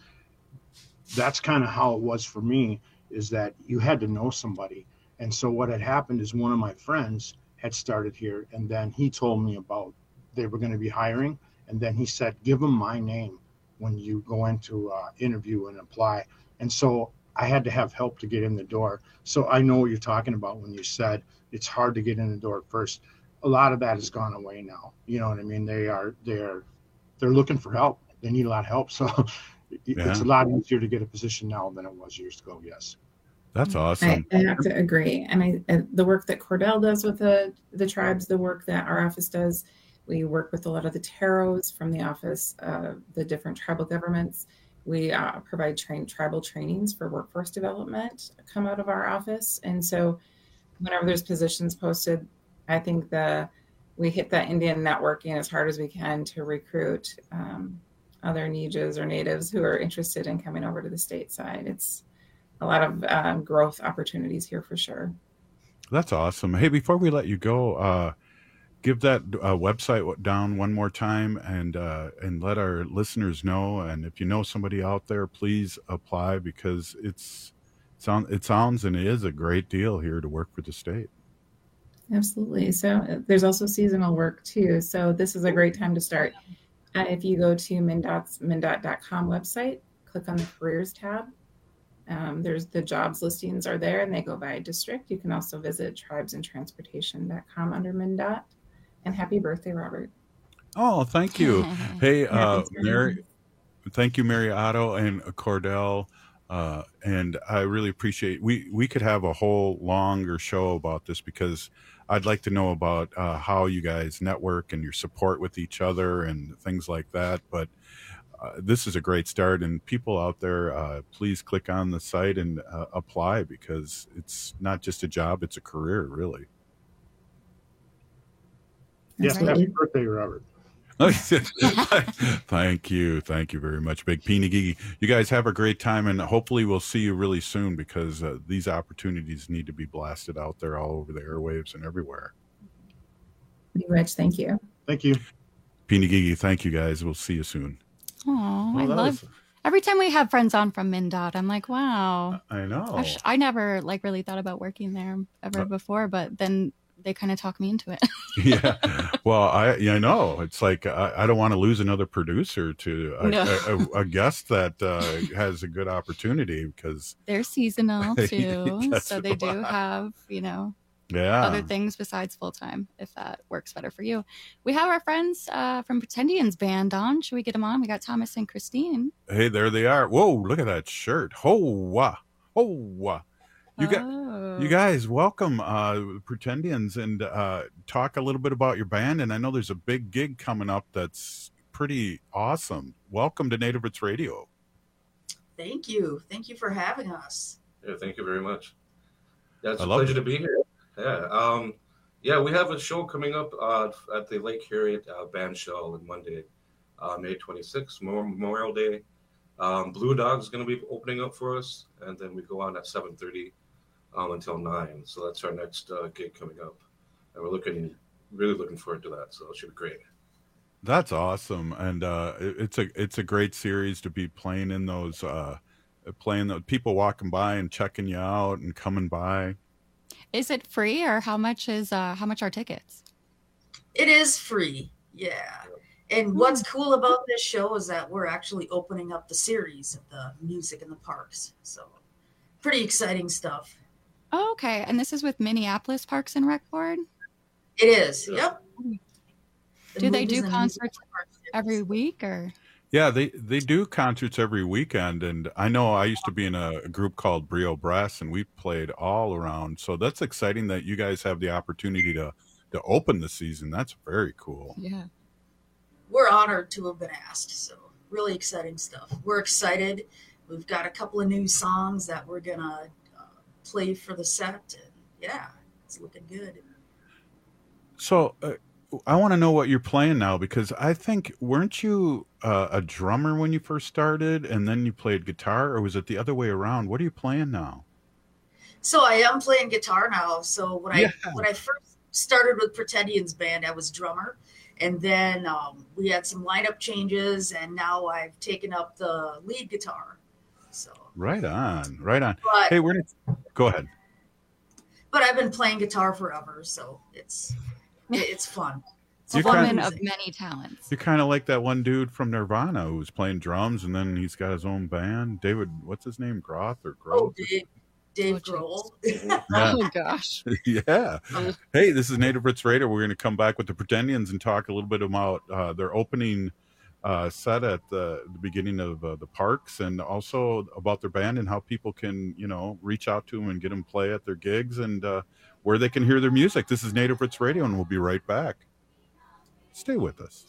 B: that's kind of how it was for me, is that you had to know somebody. And so what had happened is one of my friends had started here, and then he told me about they were going to be hiring. And then he said, give them my name when you go into uh, interview and apply. And so I had to have help to get in the door. So I know what you're talking about when you said it's hard to get in the door at first. A lot of that has gone away now. You know what I mean? They are, they're, they're looking for help. They need a lot of help. So yeah. It's a lot easier to get a position now than it was years ago. Yes.
W: That's awesome.
Z: I, I have to agree. And I, uh, the work that Cordell does with the, the tribes, the work that our office does, we work with a lot of the taros from the office, uh, the different tribal governments. We uh, provide train, tribal trainings for workforce development come out of our office. And so whenever there's positions posted, I think the we hit that Indian networking as hard as we can to recruit um, other Nijas or natives who are interested in coming over to the state side. It's a lot of um, growth opportunities here for sure.
W: That's awesome. Hey, before we let you go, uh, give that uh, website down one more time and uh, and let our listeners know. And if you know somebody out there, please apply, because it's sound it sounds and it is a great deal here to work for the state.
Z: Absolutely. So uh, there's also seasonal work too. So this is a great time to start. Uh, if you go to MnDOT's MnDOT dot com website, click on the careers tab. Um, there's the jobs listings are there and they go by district. You can also visit tribes and transportation dot com under MnDOT. And happy birthday, Robert.
W: Oh, thank you. Hey, uh, Mary, thank you, Mary Otto and Cordell. Uh, and I really appreciate, we, we could have a whole longer show about this, because I'd like to know about uh, how you guys network and your support with each other and things like that. But uh, this is a great start, and people out there, uh, please click on the site and uh, apply, because it's not just a job, it's a career, really.
B: Yes, right. Happy birthday, Robert.
W: Thank you. Thank you very much, Big Peeny Gigi. You guys have a great time, and hopefully we'll see you really soon, because uh, these opportunities need to be blasted out there all over the airwaves and everywhere.
Z: Rich, thank you.
B: Thank you.
W: Peeny Gigi, thank you guys. We'll see you soon.
X: Oh, I love was... every time we have friends on from MnDOT, I'm like, wow.
W: I know.
X: Gosh, I never like really thought about working there ever uh, before, but then they kind of talk me into it.
W: Yeah. Well, I yeah, I know. It's like I, I don't want to lose another producer to a,
X: No.
W: a, a, a guest that uh, has a good opportunity because
X: They're seasonal too,
W: That's
X: so they do
W: right.
X: have, you know,
W: yeah.
X: other things besides full time, if that works better for you. We have our friends uh, from Pretendians band on. Should we get them on? We got Thomas and Christine.
W: Hey, there they are. Whoa, look at that shirt. Ho-wah. Ho-wah. You got
X: Oh.
W: you guys, welcome, uh, Pretendians, and uh, talk a little bit about your band. And I know there's a big gig coming up that's pretty awesome. Welcome to Native Roots Radio.
Q: Thank you. Thank you for having us.
R: Yeah, thank you very much. Yeah, it's
W: I
R: a
W: love
R: pleasure
W: it.
R: to be here. Yeah, um, yeah, we have a show coming up uh, at the Lake Harriet uh, Band Shell on Monday, uh, May twenty-sixth, Memorial Day. Um, Blue Dog's going to be opening up for us, and then we go on at seven thirty um, until nine. So that's our next uh, gig coming up, and we're looking really looking forward to that. So it should be great.
W: That's awesome, and uh, it- it's a it's a great series to be playing in those, uh, playing the people walking by and checking you out and coming by.
X: Is it free, or how much is uh, how much are tickets?
Q: It is free. Yeah. And what's cool about this show is that we're actually opening up the series of the music in the parks. So pretty exciting stuff.
X: Oh, okay. And this is with Minneapolis Parks and Rec Board?
Q: It is. Yep. The
X: Do they
Q: movies
X: do
Q: and
X: concerts every week, or?
W: Yeah, they, they do concerts every weekend, and I know I used to be in a, a group called Brio Brass, and we played all around. So that's exciting that you guys have the opportunity to to open the season. That's very cool.
X: Yeah.
Q: We're honored to have been asked. So really exciting stuff. We're excited. We've got a couple of new songs that we're going to uh, play for the set. And yeah, it's looking good.
W: So uh, I want to know what you're playing now, because I think, weren't you uh, a drummer when you first started, and then you played guitar, or was it the other way around? What are you playing now?
Q: So I am playing guitar now. So when
W: Yeah.
Q: I when I first started with Pretendians band, I was drummer. And then um, we had some lineup changes, and now I've taken up the lead guitar. So,
W: Right on, right on.
Q: But-
W: Hey, we're gonna go ahead.
Q: but I've been playing guitar forever, so it's it's fun. It's
W: You're
Q: fun
W: kind
X: Woman
W: of-
X: of many talents.
W: You're kind of like that one dude from Nirvana who's playing drums, and then he's got his own band. David, what's his name? Groth or
Q: Oh,
W: Groth?
Q: Dave, Dave Grohl.
W: Yeah.
X: Oh, gosh.
W: Yeah. Hey, this is Native Roots Radio. We're going to come back with the Pretendians and talk a little bit about uh, their opening uh, set at the, the beginning of uh, the parks, and also about their band and how people can, you know, reach out to them and get them play at their gigs, and uh, where they can hear their music. This is Native Roots Radio, and we'll be right back. Stay with us.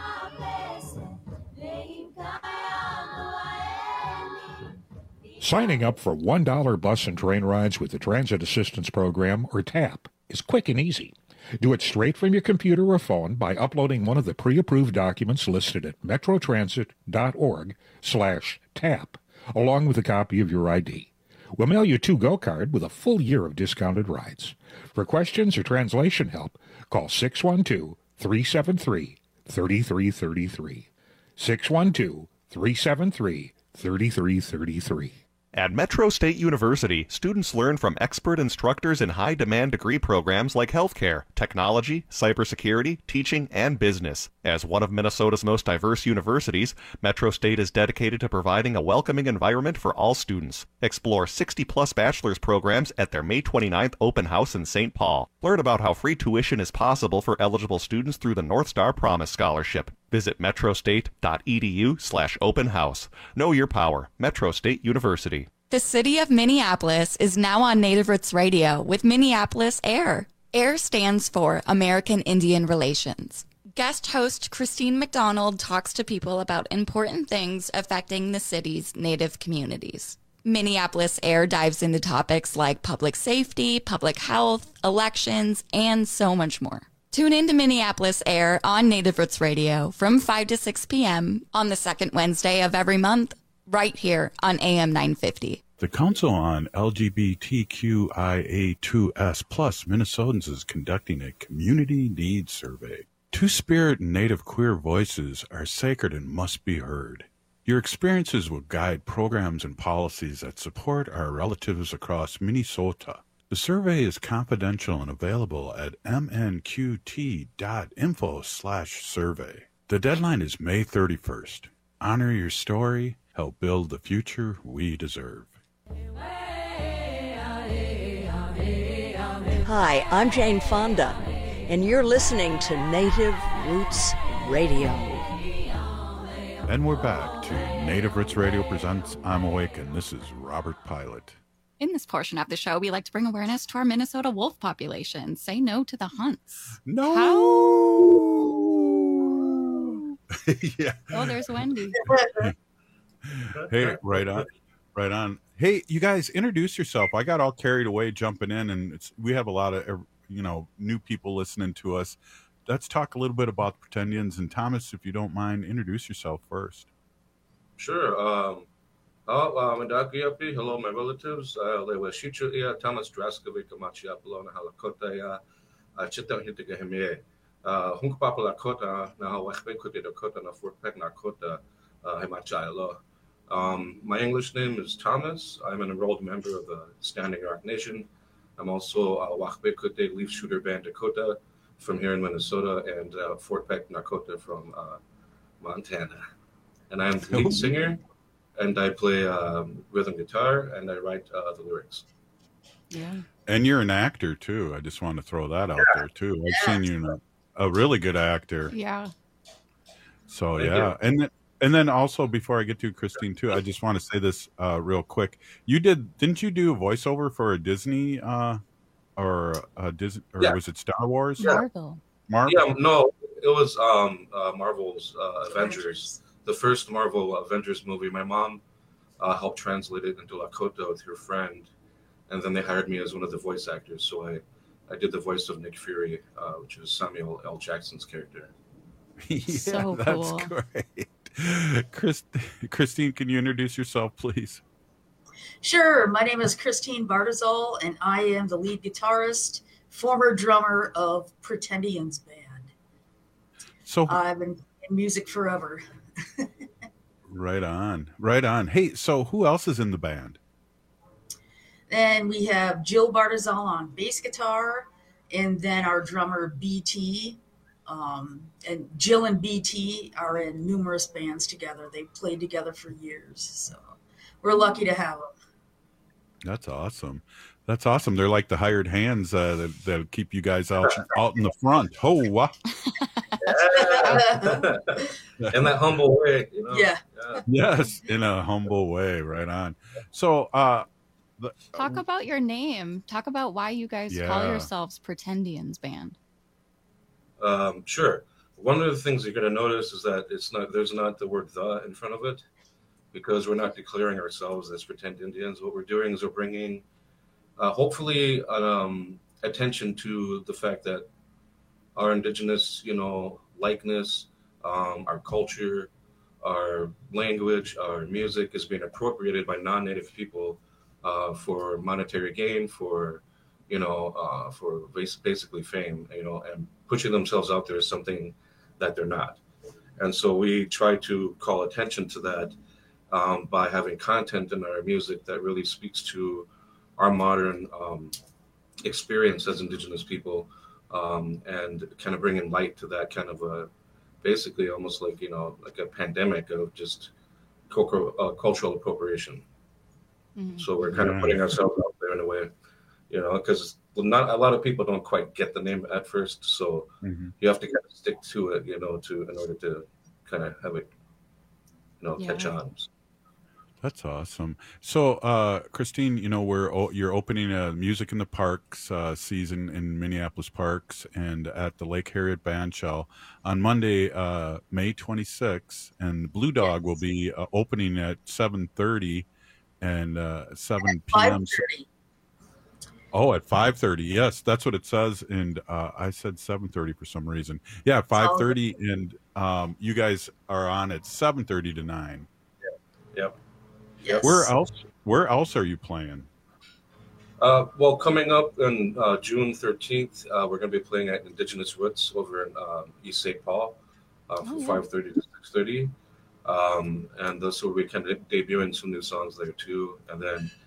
F: Signing up for one dollar bus and train rides with the Transit Assistance Program, or TAP, is quick and easy. Do it straight from your computer or phone by uploading one of the pre-approved documents listed at metrotransit.org slash TAP, along with a copy of your I D. We'll mail you a to-go card with a full year of discounted rides. For questions or translation help, call six one two, three seven three, three three three three. six one two, three seven three, three three three three.
E: At Metro State University, students learn from expert instructors in high-demand degree programs like healthcare, technology, cybersecurity, teaching, and business. As one of Minnesota's most diverse universities, Metro State is dedicated to providing a welcoming environment for all students. Explore sixty-plus bachelor's programs at their May twenty-ninth open house in Saint Paul. Learn about how free tuition is possible for eligible students through the North Star Promise Scholarship. Visit metrostate.edu slash open house. Know your power. Metro State University.
D: The city of Minneapolis is now on Native Roots Radio with Minneapolis AIR. AIR stands for American Indian Relations. Guest host Christine McDonald talks to people about important things affecting the city's Native communities. Minneapolis AIR dives into topics like public safety, public health, elections, and so much more. Tune in to Minneapolis AIR on Native Roots Radio from five to six p.m. on the second Wednesday of every month, right here on A M nine fifty.
W: The Council on L G B T Q I A two S plus Minnesotans is conducting a community needs survey. Two-spirit and Native queer voices are sacred and must be heard. Your experiences will guide programs and policies that support our relatives across Minnesota. The survey is confidential and available at m n q t dot info slash survey. The deadline is May thirty-first. Honor your story. Help build the future we deserve.
G: Hi, I'm Jane Fonda, and you're listening to Native Roots Radio.
W: And we're back to Native Roots Radio presents I'm Awake, and this is Robert Pilot.
X: In this portion of the show, we like to bring awareness to our Minnesota wolf population. Say no to the hunts.
W: No.
X: How?
W: Yeah.
X: Oh, there's Wendy.
W: Hey, right on. Right on. Hey, you guys, introduce yourself. I got all carried away jumping in, and it's, we have a lot of, you know, new people listening to us. Let's talk a little bit about the Pretendians. And Thomas, if you don't mind, introduce yourself first.
R: Sure. Um, oh, hello, my relatives. Uh, Thomas Draskovic, Machiapolona, Halakota, Chita Hitigaheme, Hunkpapa Lakota, now Wachbekota Dakota, na Fort Peck Nakota, Hemachilo. Um, my English name is Thomas. I'm an enrolled member of the Standing Rock Nation. I'm also a Wachbekota Leaf Shooter Band Dakota from here in Minnesota, and uh, Fort Peck Nakota from uh, Montana. And I'm the lead singer, and I play um, rhythm guitar, and I write uh, the lyrics.
X: Yeah.
W: And you're an actor, too. I just want to throw that out yeah. there, too. I've yeah. seen you in a, a really good actor.
X: Yeah.
W: So,
R: Thank
W: yeah.
R: you.
W: And then, and then also, before I get to Christine, too, I just want to say this uh, real quick. You did, didn't you do a voiceover for a Disney, uh, or a Disney, or
R: yeah.
W: was it Star Wars?
R: Yeah.
X: Marvel.
W: Marvel?
R: Yeah, no, it was um, uh, Marvel's uh, Avengers. The first Marvel Avengers movie. My mom uh, helped translate it into Lakota with her friend, and then they hired me as one of the voice actors. So I, I did the voice of Nick Fury, uh, which is Samuel L. Jackson's character.
W: Yeah,
X: So
W: that's
X: cool.
W: great. Chris, Christine, can you introduce yourself, please?
Q: Sure. My name is Christine Bartizal, and I am the lead guitarist, former drummer of Pretendians Band.
W: So
Q: I've been in music forever.
W: Right on. Right on. Hey, so who else is in the band?
Q: Then we have Jill Bartizal on bass guitar, and then our drummer B T. Um, and Jill and B T are in numerous bands together. They've played together for years, so we're lucky to have them.
W: That's awesome. That's awesome. They're like the hired hands uh, that that keep you guys out out in the front. Oh, wow.
R: In that humble way, you know?
Q: Yeah.
R: yeah.
W: Yes, in a humble way. Right on. So, uh, the,
X: Talk about your name. Talk about why you guys
W: Yeah.
X: call yourselves Pretendians Band.
R: Um, sure. One of the things you're going to notice is that it's not there's not the word "the" in front of it, because we're not declaring ourselves as pretend Indians. What we're doing is we're bringing, uh, hopefully, um, attention to the fact that our indigenous, you know, likeness, um, our culture, our language, our music is being appropriated by non-native people uh, for monetary gain, for, you know, uh, for bas- basically fame, you know, and pushing themselves out there as something that they're not. And so we try to call attention to that um, by having content in our music that really speaks to our modern um, experience as Indigenous people, um, and kind of bringing light to that kind of a, basically almost like, you know, like a pandemic of just cultural, uh, cultural appropriation. Mm-hmm. So we're kind
W: Yeah.
R: of putting ourselves out there in a way, you know, because not a lot of people don't quite get the name at first. So
W: Mhm.
R: you have to kind of stick to it, you know, to in order to kind of have it, you know, catch
X: Yeah.
R: on.
W: That's awesome. So, uh, Christine, you know, we're o- you're opening a Music in the Parks uh, season in Minneapolis parks and at the Lake Harriet Band Shell on Monday, uh, May twenty-sixth, and Blue Dog will be uh, opening at seven thirty and uh, seven p.m.
Q: five thirty.
W: Oh, at five thirty. Yes, that's what it says. And uh, I said seven thirty for some reason. Yeah, five thirty, and um, you guys are on at seven thirty to nine.
R: Yep.
Q: Yes.
W: Where else? Where else are you playing?
R: Uh, well, coming up on uh, June thirteenth, uh, we're going to be playing at Indigenous Roots over in um, East Saint Paul uh, from
X: Oh, yeah.
R: five thirty to six thirty. Um, and this will be kind of debuting some new songs there too. And then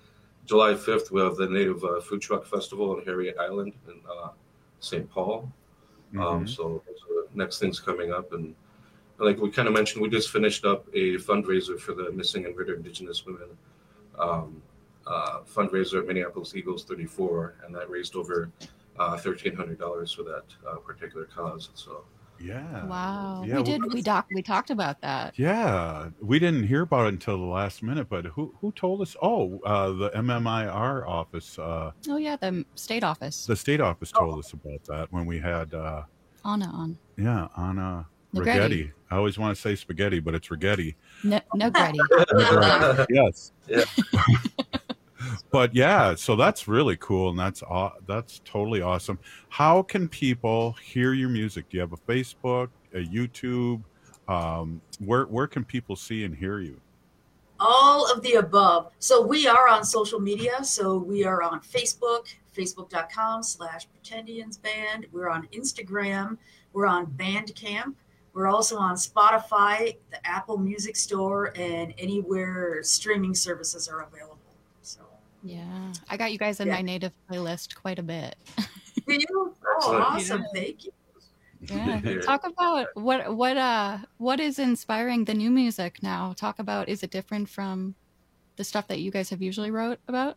R: July fifth, we have the Native uh, Food Truck Festival on Harriet Island in uh, Saint Paul.
W: Mm-hmm.
R: Um, so those are the next things coming up. And like we kind of mentioned, we just finished up a fundraiser for the Missing and Murdered Indigenous Women um, uh, fundraiser at Minneapolis Eagles thirty-four, and that raised over uh, thirteen hundred dollars for that uh, particular cause. So
W: yeah,
X: Wow.
W: Yeah,
X: we
W: we-
X: did. We doc. We talked about that.
W: Yeah, we didn't hear about it until the last minute, but who who told us? Oh, uh, the M M I R office, uh,
X: Oh yeah, the state office.
W: the state office told us about that when we had, uh,
X: Anna on.
W: yeah, Anna
X: Negretti.
W: Rigetti. I always want to say spaghetti, but it's Rigetti.
X: No, no Grady.
W: Yes.
R: Yeah.
W: But yeah, so that's really cool, and that's aw- that's totally awesome. How can people hear your music? Do you have a Facebook, a YouTube? Um, where where can people see and hear you?
Q: All of the above. So we are on social media. So we are on Facebook, facebook.com slash Pretendians Band. We're on Instagram. We're on Bandcamp. We're also on Spotify, the Apple Music Store, and anywhere streaming services are available. So
X: Yeah, I got you guys in
Q: Yeah.
X: my native playlist quite a bit.
Q: do you? Oh,
R: Excellent.
Q: awesome. Thank you.
X: Yeah.
R: Yeah.
X: Talk about what what uh what is inspiring the new music now. Talk about, is it different from the stuff that you guys have usually wrote about?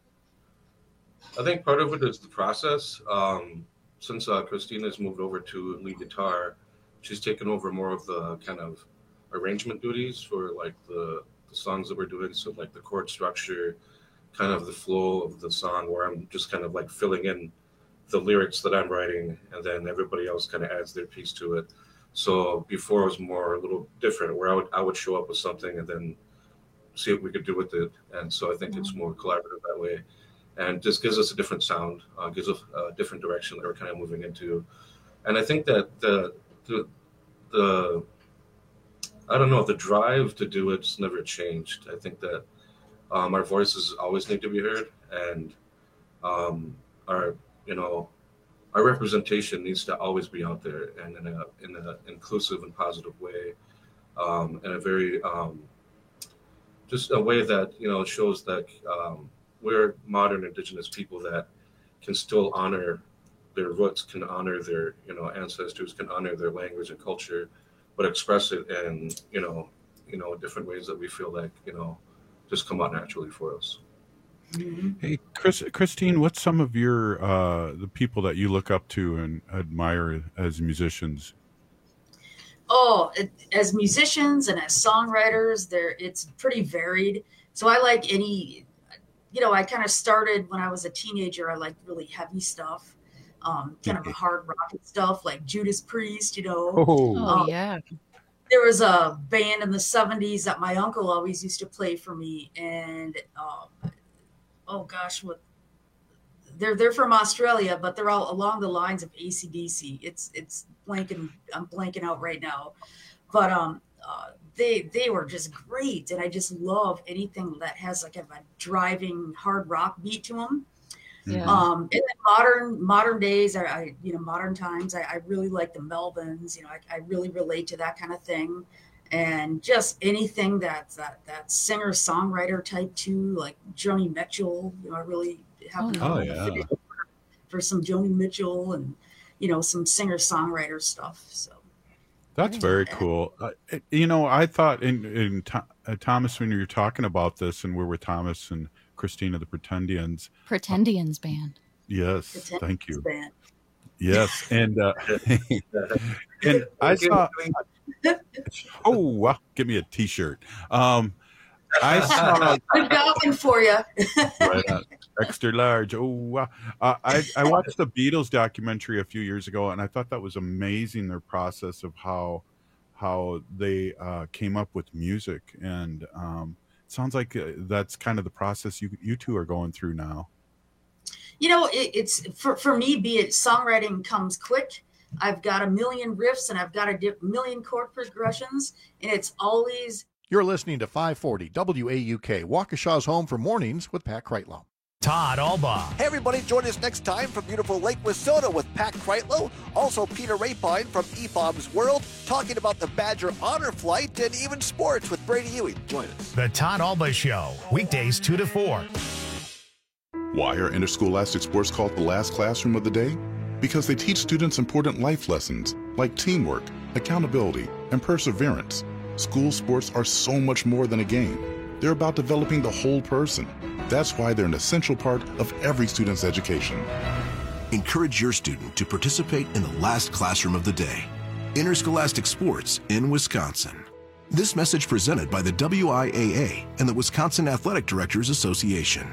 R: I think part of it is the process. Um, since uh, Christina's moved over to lead guitar, she's taken over more of the kind of arrangement duties for like the, the songs that we're doing. So like the chord structure, kind of the flow of the song, where I'm just kind of like filling in the lyrics that I'm writing, and then everybody else kind of adds their piece to it. So before it was more a little different, where I would I would show up with something and then see what we could do with it. And so I think it's more collaborative that way, and just gives us a different sound, uh, gives us a different direction that we're kind of moving into. And I think that the the the I don't know, the drive to do it's never changed. I think that um, our voices always need to be heard, and um, our you know our representation needs to always be out there, and in a in an inclusive and positive way, um, in a very um, just a way that you know shows that um, we're modern Indigenous people that can still honor their roots, can honor their you know ancestors, can honor their language and culture, but express it in you know you know different ways that we feel like you know just come out naturally for us.
W: Hey, Chris, Christine, what's some of your uh, the people that you look up to and admire as musicians?
Q: Oh, it, as musicians and as songwriters, there it's pretty varied. So I like any, you know, I kind of started when I was a teenager. I liked really heavy stuff, um, kind of hard rock stuff like Judas Priest, you know.
X: Oh,
Q: Um,
X: yeah.
Q: There was a band in the seventies that my uncle always used to play for me, and um, oh gosh, what they're they're from Australia, but they're all along the lines of A C D C. It's it's blanking, I'm blanking out right now, but um, uh, they they were just great, and I just love anything that has like a driving hard rock beat to them.
X: Yeah.
Q: Um, and then modern modern days, I, I you know modern times, I, I really like the Melvins. You know, I, I really relate to that kind of thing, and just anything that's that that singer songwriter type too, like Joni Mitchell. You know, I really have
X: Oh,
W: Oh,
Q: a
W: yeah.
Q: affinity for, for some Joni Mitchell and you know some singer songwriter stuff. So
W: That's very cool. Uh, it- you know, I thought in, in Tho- uh, Thomas, when you were talking about this, and we're with Thomas and Christina, the Pretendians.
X: Pretendians Band.
W: Yes,
Q: Pretendians
W: thank you.
Q: Band.
W: Yes, and uh, and I saw. Oh, wow, give me a T-shirt. Um, I saw
Q: I've got one for you.
W: right on, extra large. Oh, wow. Uh, I I watched the Beatles documentary a few years ago, and I thought that was amazing. Their process of how how they uh, came up with music, and um, it sounds like uh, that's kind of the process you you two are going through now.
Q: You know, it, it's for, for me, be it songwriting comes quick. I've got a million riffs and I've got a di- million chord progressions, and it's always.
H: You're listening to five forty W A U K, Waukesha's home for mornings with Pat Kreitlow.
A: Todd Alba.
H: Hey, everybody, join us next time from beautiful Lake Wissota with Pat Kreitlow, also Peter Rapine from E B O B's World, talking about the Badger Honor Flight and even sports with Brady Ewing. Join us.
A: The Todd Alba Show, weekdays two to four.
I: Why are interscholastic sports called the last classroom of the day? Because they teach students important life lessons like teamwork, accountability, and perseverance. School sports are so much more than a game. They're about developing the whole person. That's why they're an essential part of every student's education.
J: Encourage your student to participate in the last classroom of the day. Interscholastic sports in Wisconsin. This message presented by the W I A A and the Wisconsin Athletic Directors Association.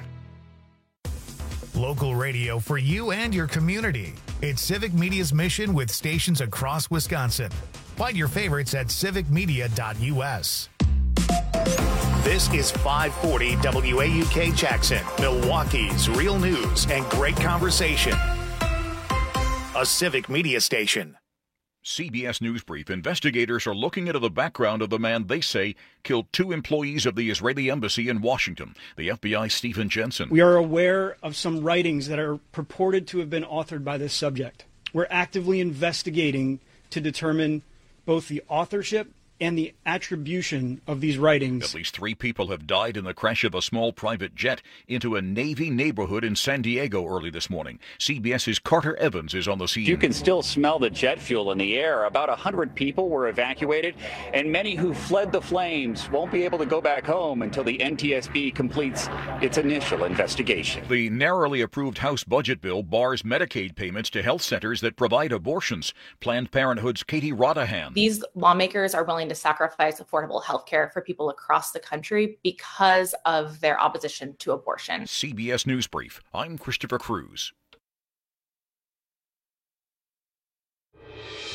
A: Local radio for you and your community. It's Civic Media's mission with stations across Wisconsin. Find your favorites at civic media dot U S. This is five forty W A U K Jackson, Milwaukee's real news and great conversation. A Civic Media station.
C: C B S News Brief. Investigators are looking into the background of the man they say killed two employees of the Israeli embassy in Washington. The F B I's Stephen Jensen.
S: We are aware of some writings that are purported to have been authored by this subject. We're actively investigating to determine both the authorship and the attribution of these writings.
C: At least three people have died in the crash of a small private jet into a Navy neighborhood in San Diego early this morning. CBS's Carter Evans is on the scene.
T: You can still smell the jet fuel in the air. About one hundred people were evacuated, and many who fled the flames won't be able to go back home until the N T S B completes its initial investigation.
C: The narrowly approved House budget bill bars Medicaid payments to health centers that provide abortions. Planned Parenthood's Katie Rodahan.
U: These lawmakers are willing to sacrifice affordable health care for people across the country because of their opposition to abortion.
C: C B S News Brief. I'm Christopher Cruz.